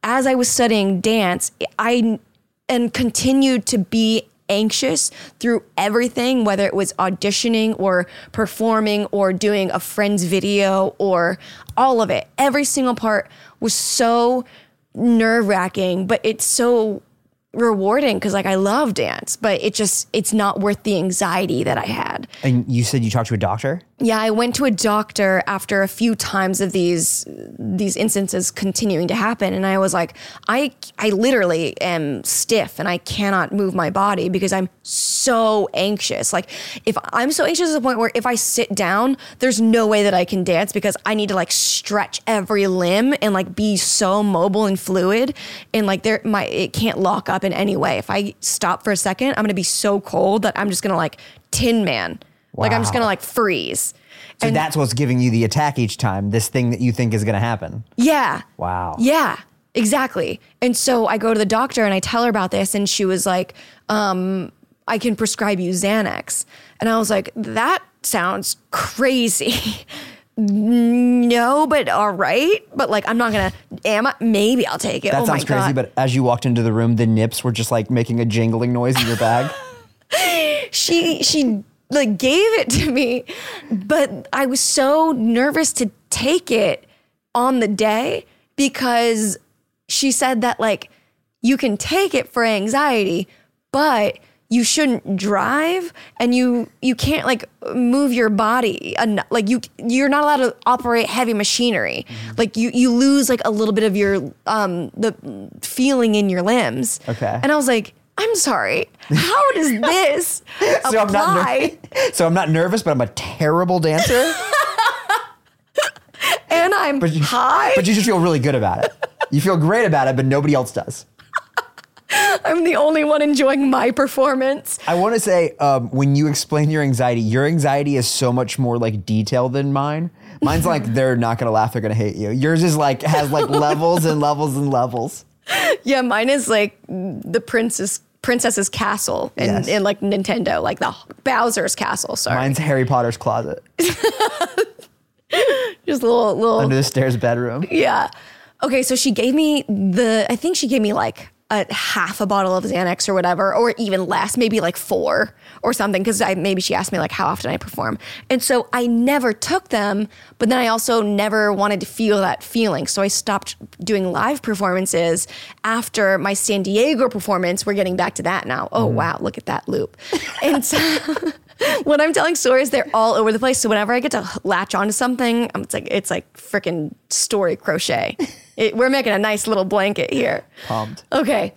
as I was studying dance, I and continued to be anxious through everything, whether it was auditioning or performing or doing a friend's video or all of it. Every single part was so nerve-wracking, but it's so rewarding because like I love dance, but it just, it's not worth the anxiety that I had. And you said you talked to a doctor? Yeah, I went to a doctor after a few times of these these instances continuing to happen, and I was like, I I literally am stiff and I cannot move my body because I'm so anxious. Like if I'm so anxious to the point where if I sit down, there's no way that I can dance because I need to like stretch every limb and like be so mobile and fluid, and like there my it can't lock up in any way. If I stop for a second, I'm gonna be so cold that I'm just gonna like Tin Man. Like I'm just gonna like freeze. So and that's what's giving you the attack each time, this thing that you think is gonna happen. Yeah. Wow. Yeah, exactly. And so I go to the doctor and I tell her about this, and she was like, um, I can prescribe you Xanax. And I was like, that sounds crazy. No, but all right. But like, I'm not gonna, am I? Maybe I'll take it. That oh sounds my crazy, God. but as you walked into the room, the nips were just like making a jingling noise in your bag. She, she like gave it to me, but I was so nervous to take it on the day because she said that like, you can take it for anxiety, but you shouldn't drive and you, you can't like move your body. Like you, you're not allowed to operate heavy machinery. Mm-hmm. Like you, you lose like a little bit of your, um, the feeling in your limbs. Okay. And I was like, I'm sorry. How does this so apply? I'm not ner- so I'm not nervous, but I'm a terrible dancer. And I'm but you, high. But you just feel really good about it. You feel great about it, but nobody else does. I'm the only one enjoying my performance. I want to say, um, when you explain your anxiety, your anxiety is so much more like detailed than mine. Mine's like, they're not going to laugh, they're going to hate you. Yours is like, has like levels and levels and levels. Yeah, mine is like the princess princess's castle in, Yes. in like Nintendo, like the Bowser's castle. Sorry, Mine's Harry Potter's closet. just a little little Under the stairs bedroom. Yeah. Okay, so she gave me the. I think she gave me like a half a bottle of Xanax or whatever, or even less, maybe like four or something, because I maybe she asked me like how often I perform. And so I never took them, but then I also never wanted to feel that feeling. So I stopped doing live performances after my San Diego performance. We're getting back to that now. Oh, wow, look at that loop. And so when I'm telling stories, they're all over the place. So whenever I get to latch onto something, it's like it's like freaking story crochet. It, we're making a nice little blanket here. Pumped. Okay,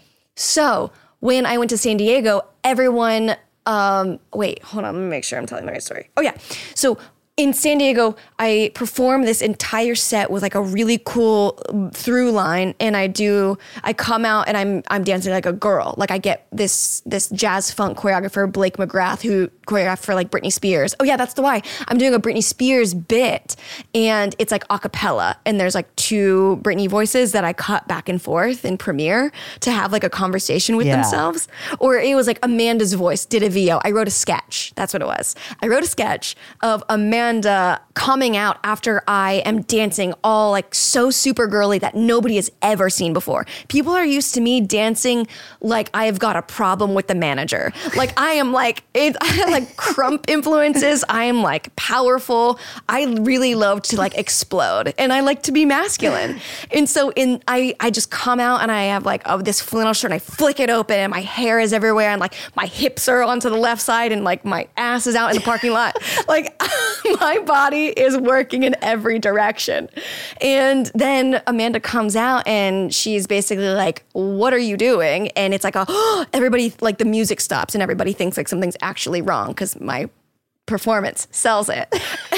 so when I went to San Diego, everyone, um, wait, hold on, let me make sure I'm telling the right story. Oh yeah, so in San Diego, I perform this entire set with like a really cool through line, and I do, I come out and I'm I'm dancing like a girl. Like I get this this jazz funk choreographer, Blake McGrath, who choreographed for like Britney Spears. Oh yeah, that's the why. I'm doing a Britney Spears bit, and it's like a cappella, and there's like two Britney voices that I cut back and forth in Premiere to have like a conversation with Yeah. themselves. Or it was like Amanda's voice did a V O. I wrote a sketch. That's what it was. I wrote a sketch of Amanda coming out after I am dancing all like so super girly that nobody has ever seen before. People are used to me dancing like I've got a problem with the manager. Like I am like, it, I have like crump influences. I am like powerful. I really love to like explode, and I like to be masculine. And so in I, I just come out and I have like oh, this flannel shirt and I flick it open and my hair is everywhere and like my hips are onto the left side and like my ass is out in the parking lot. Like my body is working in every direction. And then Amanda comes out and she's basically like, what are you doing? And it's like, a, oh, everybody, like the music stops and everybody thinks like something's actually wrong because my performance sells it.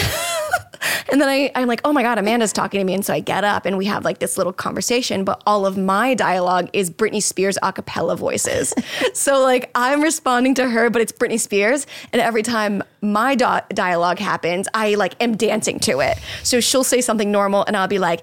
And then I, I'm like, oh my God, Amanda's talking to me. And so I get up and we have like this little conversation, but all of my dialogue is Britney Spears a cappella voices. So like I'm responding to her, but it's Britney Spears. And every time my do- dialogue happens, I like am dancing to it. So she'll say something normal and I'll be like,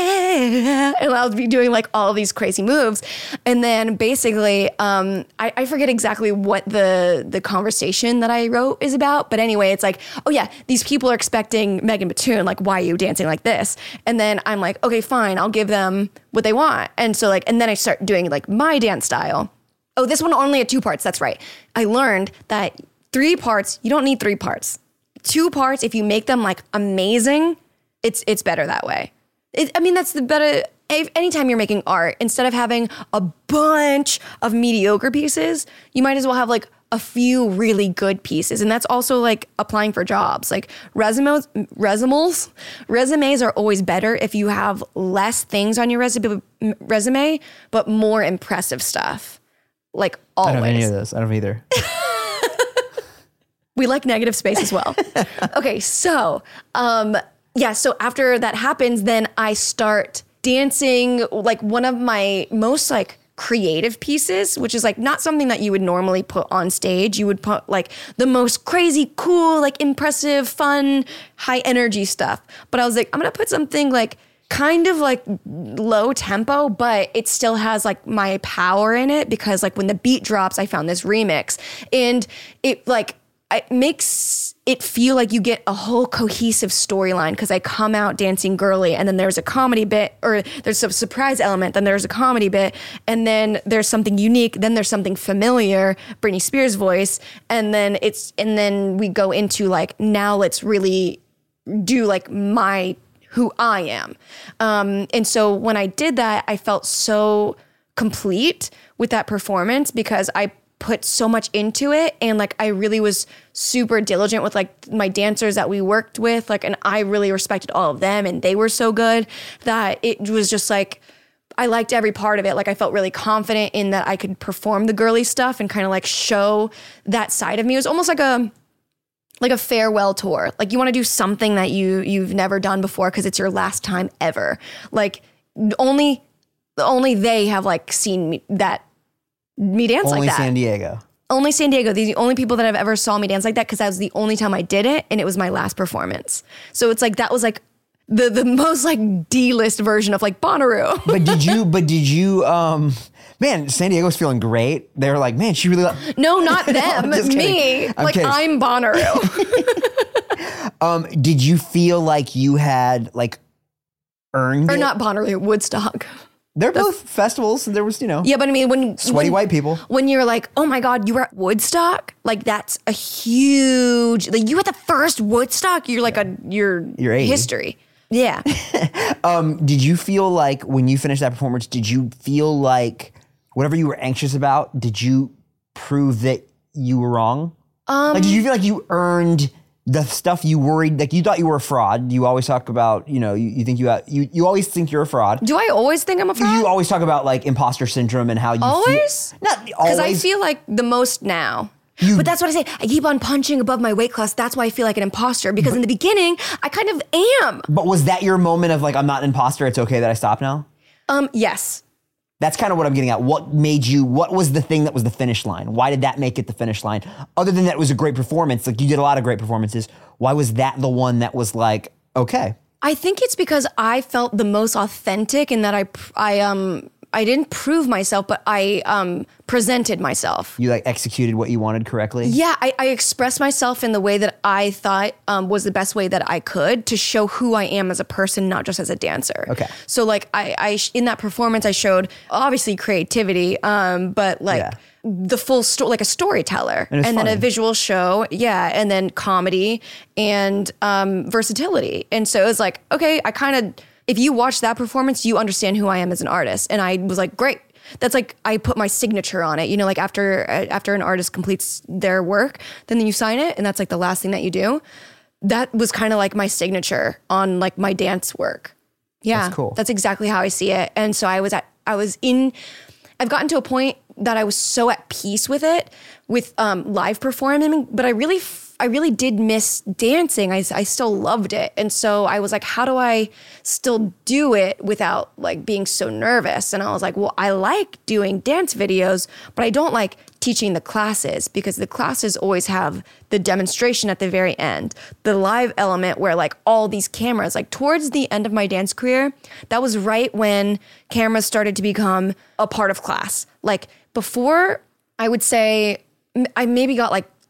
yeah. And I'll be doing like all of these crazy moves. And then basically, um, I, I forget exactly what the, the conversation that I wrote is about. But anyway, it's like, oh yeah, these people are expecting Megan Batoon, like, why are you dancing like this? And then I'm like, okay, fine, I'll give them what they want. And so like, and then I start doing like my dance style. Oh, this one only had two parts. That's right. I learned that three parts, you don't need three parts. Two parts, if you make them like amazing, it's it's better that way. It, I mean, that's the better, if, anytime you're making art, instead of having a bunch of mediocre pieces, you might as well have like a few really good pieces. And that's also like applying for jobs. Like resumes, resumes, resumes are always better if you have less things on your resume, resume, but more impressive stuff. Like always. I don't have any of those. I don't either. We like negative space as well. Okay, so um, yeah, so after that happens, then I start dancing like one of my most like creative pieces, which is like not something that you would normally put on stage. You would put like the most crazy, cool, like impressive, fun, high energy stuff. But I was like, I'm gonna put something like kind of like low tempo, but it still has like my power in it because like when the beat drops, I found this remix and it like, it makes it feel like you get a whole cohesive storyline because I come out dancing girly and then there's a comedy bit or there's a surprise element, then there's a comedy bit and then there's something unique, then there's something familiar, Britney Spears voice, and then it's and then we go into like now let's really do like my who I am. Um, and so when I did that, I felt so complete with that performance because I put so much into it. And like, I really was super diligent with like my dancers that we worked with. Like, and I really respected all of them and they were so good that it was just like, I liked every part of it. Like I felt really confident in that I could perform the girly stuff and kind of like show that side of me. It was almost like a, like a farewell tour. Like you want to do something that you, you've never done before because it's your last time ever. Like only, only they have like seen me, that me dance Only like that. San Diego. Only San Diego. These are the only people that have ever saw me dance like that because that was the only time I did it and it was my last performance. So it's like, that was like the the most like D-list version of like Bonnaroo. But did you, but did you, um, man, San Diego's feeling great. They were like, man, she really, lo- No, not them, I'm just me. kidding. I'm like kidding. I'm Bonnaroo. um, did you feel like you had like earned Or it? not Bonnaroo, Woodstock. They're both festivals. There was, you know, Yeah, but I mean, when sweaty when, white people. when you're like, oh my God, you were at Woodstock, like that's a huge, like you at the first Woodstock, you're like a, you're, You're eighty. history. Yeah. Um, did you feel like when you finished that performance, did you feel like whatever you were anxious about, did you prove that you were wrong? Um, like, did you feel like you earned the stuff you worried, like you thought you were a fraud? You always talk about, you know, you, you think you, uh, you you always think you're a fraud. Do I always think I'm a fraud? You always talk about like imposter syndrome and how you Always? feel, not Because always. I feel like the most now. You- but that's what I say. I keep on punching above my weight class. That's why I feel like an imposter. Because in the beginning, I kind of am. But was that your moment of like, I'm not an imposter, it's okay that I stop now? Um, yes. That's kind of what I'm getting at. What made you, what was the thing that was the finish line? Why did that make it the finish line? Other than that it was a great performance, like you did a lot of great performances. Why was that the one that was like, okay? I think it's because I felt the most authentic in that I, I, um, I didn't prove myself, but I um, presented myself. You like executed what you wanted correctly? Yeah, I, I expressed myself in the way that I thought um, was the best way that I could to show who I am as a person, not just as a dancer. Okay. So like I, I in that performance, I showed obviously creativity, um, but like Yeah. the full story, like a storyteller, And it's then a funny. visual show, yeah, and then comedy and um, versatility. And so it was like, okay, I kind of. If you watch that performance, you understand who I am as an artist. And I was like, great. That's like, I put my signature on it. You know, like after uh, after an artist completes their work, then you sign it. And that's like the last thing that you do. That was kind of like my signature on like my dance work. Yeah. That's cool. That's exactly how I see it. And so I was at, I was in, I've gotten to a point that I was so at peace with it, with um, live performing, but I really, I really did miss dancing. I, I still loved it. And so I was like, how do I still do it without like being so nervous? And I was like, well, I like doing dance videos, but I don't like teaching the classes because the classes always have the demonstration at the very end, the live element where like all these cameras, like towards the end of my dance career, that was right when cameras started to become a part of class. Like before, I would say I maybe got like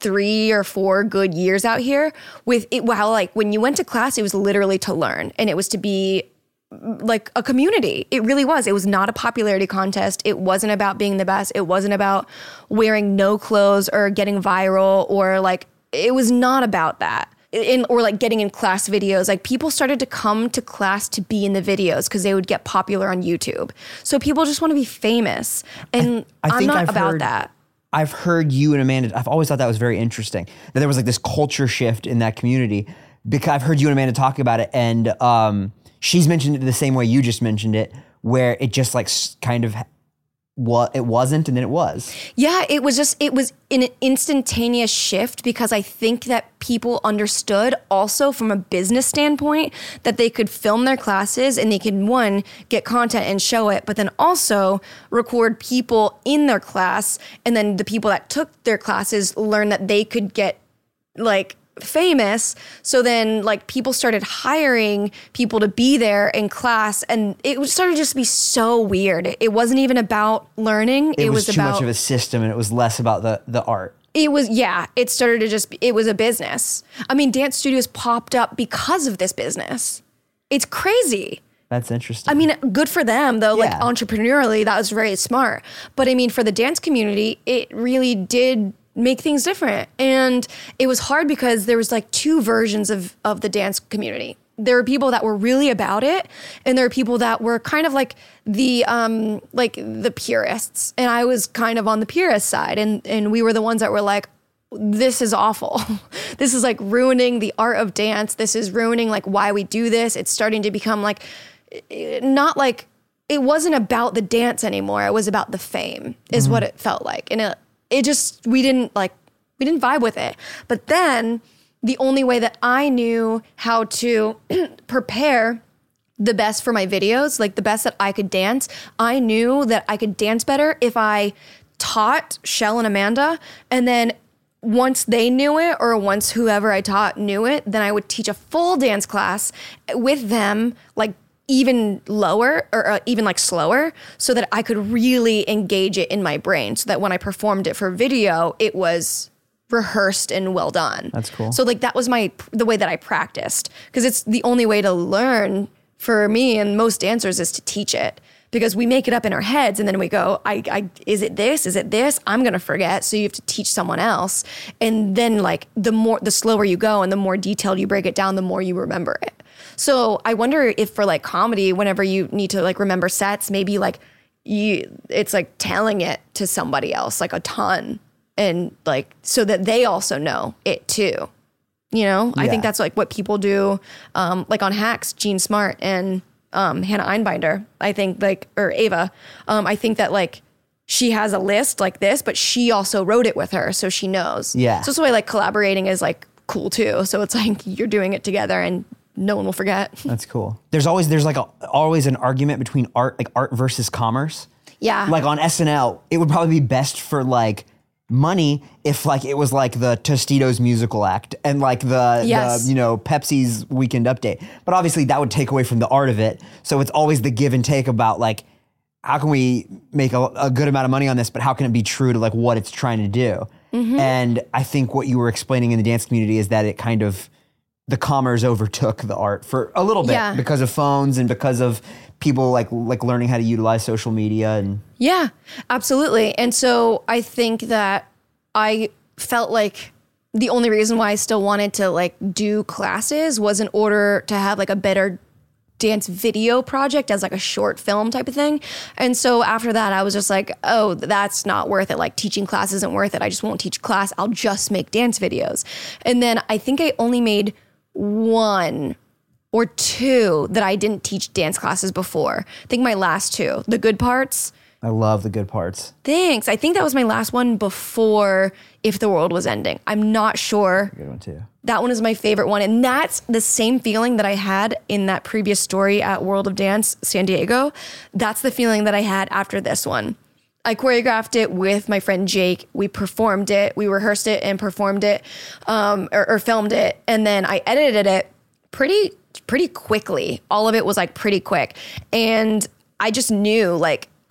three or four good years out here with it. Wow, like when you went to class, it was literally to learn, and it was to be like a community. It really was. It was not a popularity contest. It wasn't about being the best. It wasn't about wearing no clothes or getting viral, or like, it was not about that. In, or like getting in class videos. Like people started to come to class to be in the videos because they would get popular on YouTube. So people just want to be famous. And I, I I'm think not I've about heard, that. I've heard you and Amanda, I've always thought that was very interesting, that there was like this culture shift in that community, because I've heard you and Amanda talk about it, and um, she's mentioned it the same way you just mentioned it, where it just like kind of what it wasn't and then it was. Yeah, it was just, it was an instantaneous shift, because I think that people understood also from a business standpoint that they could film their classes and they could, one, get content and show it, but then also record people in their class, and then the people that took their classes learn that they could get like famous. So then like people started hiring people to be there in class, and it started just to be so weird. It wasn't even about learning. It, it was, was too about, much of a system, and it was less about the, the art. It was, yeah, it started to just, it was a business. I mean, dance studios popped up because of this business. It's crazy. That's interesting. I mean, good for them though, like Yeah. entrepreneurially, that was very smart. But I mean, for the dance community, it really did make things different. And it was hard because there was like two versions of, of the dance community. There were people that were really about it, and there were people that were kind of like the um like the purists. And I was kind of on the purist side, and and we were the ones that were like, this is awful. This is like ruining the art of dance. This is ruining like why we do this. It's starting to become like not like, it wasn't about the dance anymore. It was about the fame is mm-hmm. what it felt like. And it it just, we didn't like, we didn't vibe with it. But then the only way that I knew how to prepare the best for my videos, like the best that I could dance, I knew that I could dance better if I taught Shell and Amanda, and then once they knew it, or once whoever I taught knew it, then I would teach a full dance class with them, like even lower or uh, even like slower, so that I could really engage it in my brain, so that when I performed it for video, it was rehearsed and well done. That's cool. So like that was my the way that I practiced, because it's the only way to learn for me and most dancers is to teach it, because we make it up in our heads and then we go, I, I is it this? Is it this? I'm gonna forget. So you have to teach someone else, and then like the more the slower you go and the more detailed you break it down, the more you remember it. So I wonder if for like comedy, whenever you need to like remember sets, maybe like you, it's like telling it to somebody else like a ton, and like so that they also know it too. You know, yeah. I think that's like what people do, um, like on Hacks, Gene Smart and um, Hannah Einbinder. I think like or Ava. Um, I think that like she has a list like this, but she also wrote it with her, so she knows. Yeah. So that's why like collaborating is like cool too. So it's like you're doing it together and no one will forget. That's cool. There's always there's like a, always an argument between art, like art versus commerce. Yeah. Like on S N L, it would probably be best for like money if like it was like the Tostitos musical act and like the, yes. the you know Pepsi's Weekend Update. But obviously that would take away from the art of it. So it's always the give and take about like how can we make a, a good amount of money on this, but how can it be true to like what it's trying to do? Mm-hmm. And I think what you were explaining in the dance community is that it kind of the commerce overtook the art for a little bit yeah. because of phones and because of people like like learning how to utilize social media and yeah, absolutely. And so I think that I felt like the only reason why I still wanted to like do classes was in order to have like a better dance video project as like a short film type of thing. And so after that, I was just like, oh, that's not worth it. Like teaching class isn't worth it. I just won't teach class. I'll just make dance videos. And then I think I only made one or two that I didn't teach dance classes before. I think my last two, the good parts. I love the good parts. Thanks. I think that was my last one before If the World Was Ending. I'm not sure. Good one too. That one is my favorite one. And that's the same feeling that I had in that previous story at World of Dance San Diego. That's the feeling that I had after this one. I choreographed it with my friend Jake. We performed it. We rehearsed it and performed it, um, or, or filmed it. And then I edited it pretty, pretty quickly. All of it was like pretty quick. And I just knew like,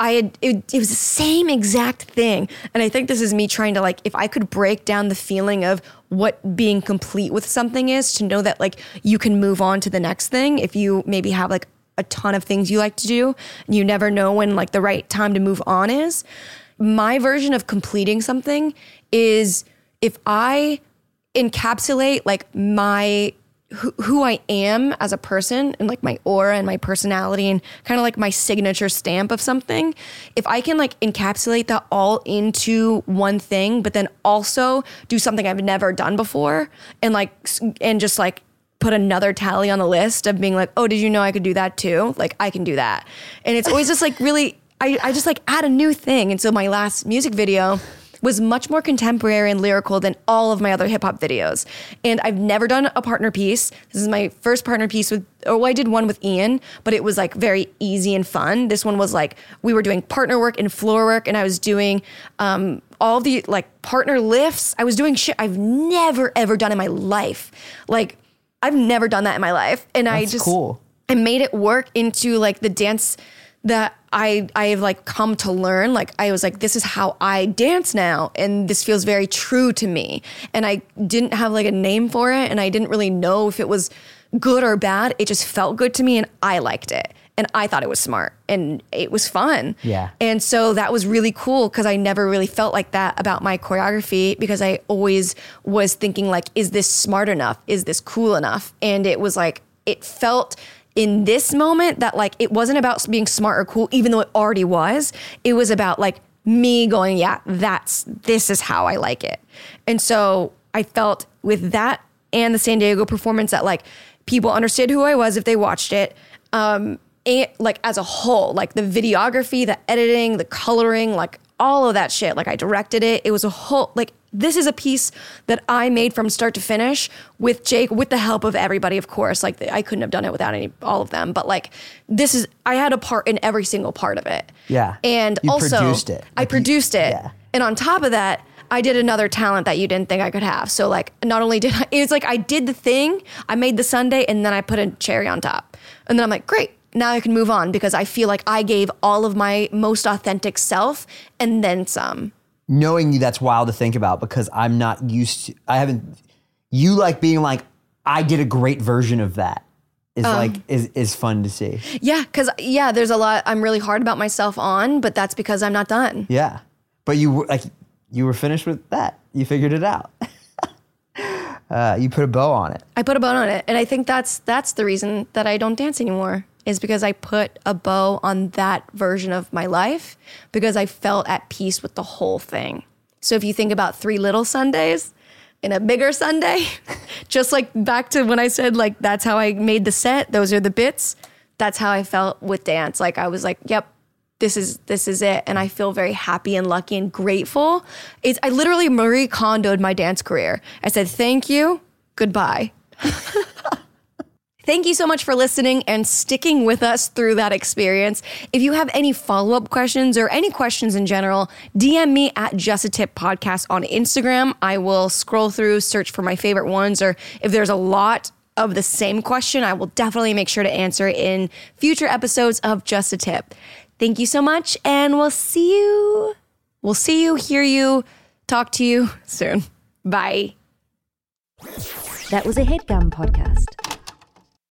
I had, it, it was the same exact thing. And I think this is me trying to like, if I could break down the feeling of what being complete with something is, to know that like you can move on to the next thing. If you maybe have like a ton of things you like to do and you never know when like the right time to move on is. My version of completing something is if I encapsulate like my who, who I am as a person and like my aura and my personality and kind of like my signature stamp of something, if I can like encapsulate that all into one thing, but then also do something I've never done before and like and just like put another tally on the list of being like, oh, did you know I could do that too? Like I can do that. And it's always just like really, I, I just like add a new thing. And so my last music video was much more contemporary and lyrical than all of my other hip hop videos. And I've never done a partner piece. This is my first partner piece with, oh, I did one with Ian, but it was like very easy and fun. This one was like, we were doing partner work and floor work, and I was doing um, all the like partner lifts. I was doing shit I've never ever done in my life. Like I've never done that in my life. And That's I just, cool. I made it work into like the dance that I I've like come to learn. Like I was like, this is how I dance now. And this feels very true to me. And I didn't have like a name for it. And I didn't really know if it was good or bad. It just felt good to me and I liked it. And I thought it was smart and it was fun. Yeah. And so that was really cool because I never really felt like that about my choreography because I always was thinking like, is this smart enough? Is this cool enough? And it was like, it felt in this moment that like, it wasn't about being smart or cool, even though it already was. It was about like me going, yeah, that's, this is how I like it. And so I felt with that and the San Diego performance that like people understood who I was if they watched it. Um, and like as a whole, like the videography, the editing, the coloring, like all of that shit, like I directed it. It was a whole, like this is a piece that I made from start to finish with Jake, with the help of everybody, of course. Like I couldn't have done it without any, all of them. But like this is, I had a part in every single part of it. Yeah. And you also produced it. I Like produced you, it. Yeah. And on top of that, I did another talent that you didn't think I could have. So like, not only did I, it's like I did the thing, I made the sundae, and then I put a cherry on top. And then I'm like, great, now I can move on because I feel like I gave all of my most authentic self and then some. Knowing you, that's wild to think about because I'm not used to, I haven't, you like being like, I did a great version of that is um, like, is, is fun to see. Yeah. Cause yeah, there's a lot I'm really hard about myself on, but that's because I'm not done. Yeah. But you were like, you were finished with that. You figured it out. uh, you put a bow on it. I put a bow on it. And I think that's, that's the reason that I don't dance anymore. Is because I put a bow on that version of my life because I felt at peace with the whole thing. So if you think about three little Sundays and a bigger Sunday, just like back to when I said like, that's how I made the set, those are the bits, that's how I felt with dance. Like I was like, yep, this is, this is it. And I feel very happy and lucky and grateful. It's, I literally Marie Kondo'd my dance career. I said, thank you, goodbye. Thank you so much for listening and sticking with us through that experience. If you have any follow-up questions or any questions in general, D M me at Just a Tip Podcast on Instagram. I will scroll through, search for my favorite ones, or if there's a lot of the same question, I will definitely make sure to answer it in future episodes of Just a Tip. Thank you so much, and we'll see you, we'll see you, hear you, talk to you soon. Bye. That was a HeadGum podcast.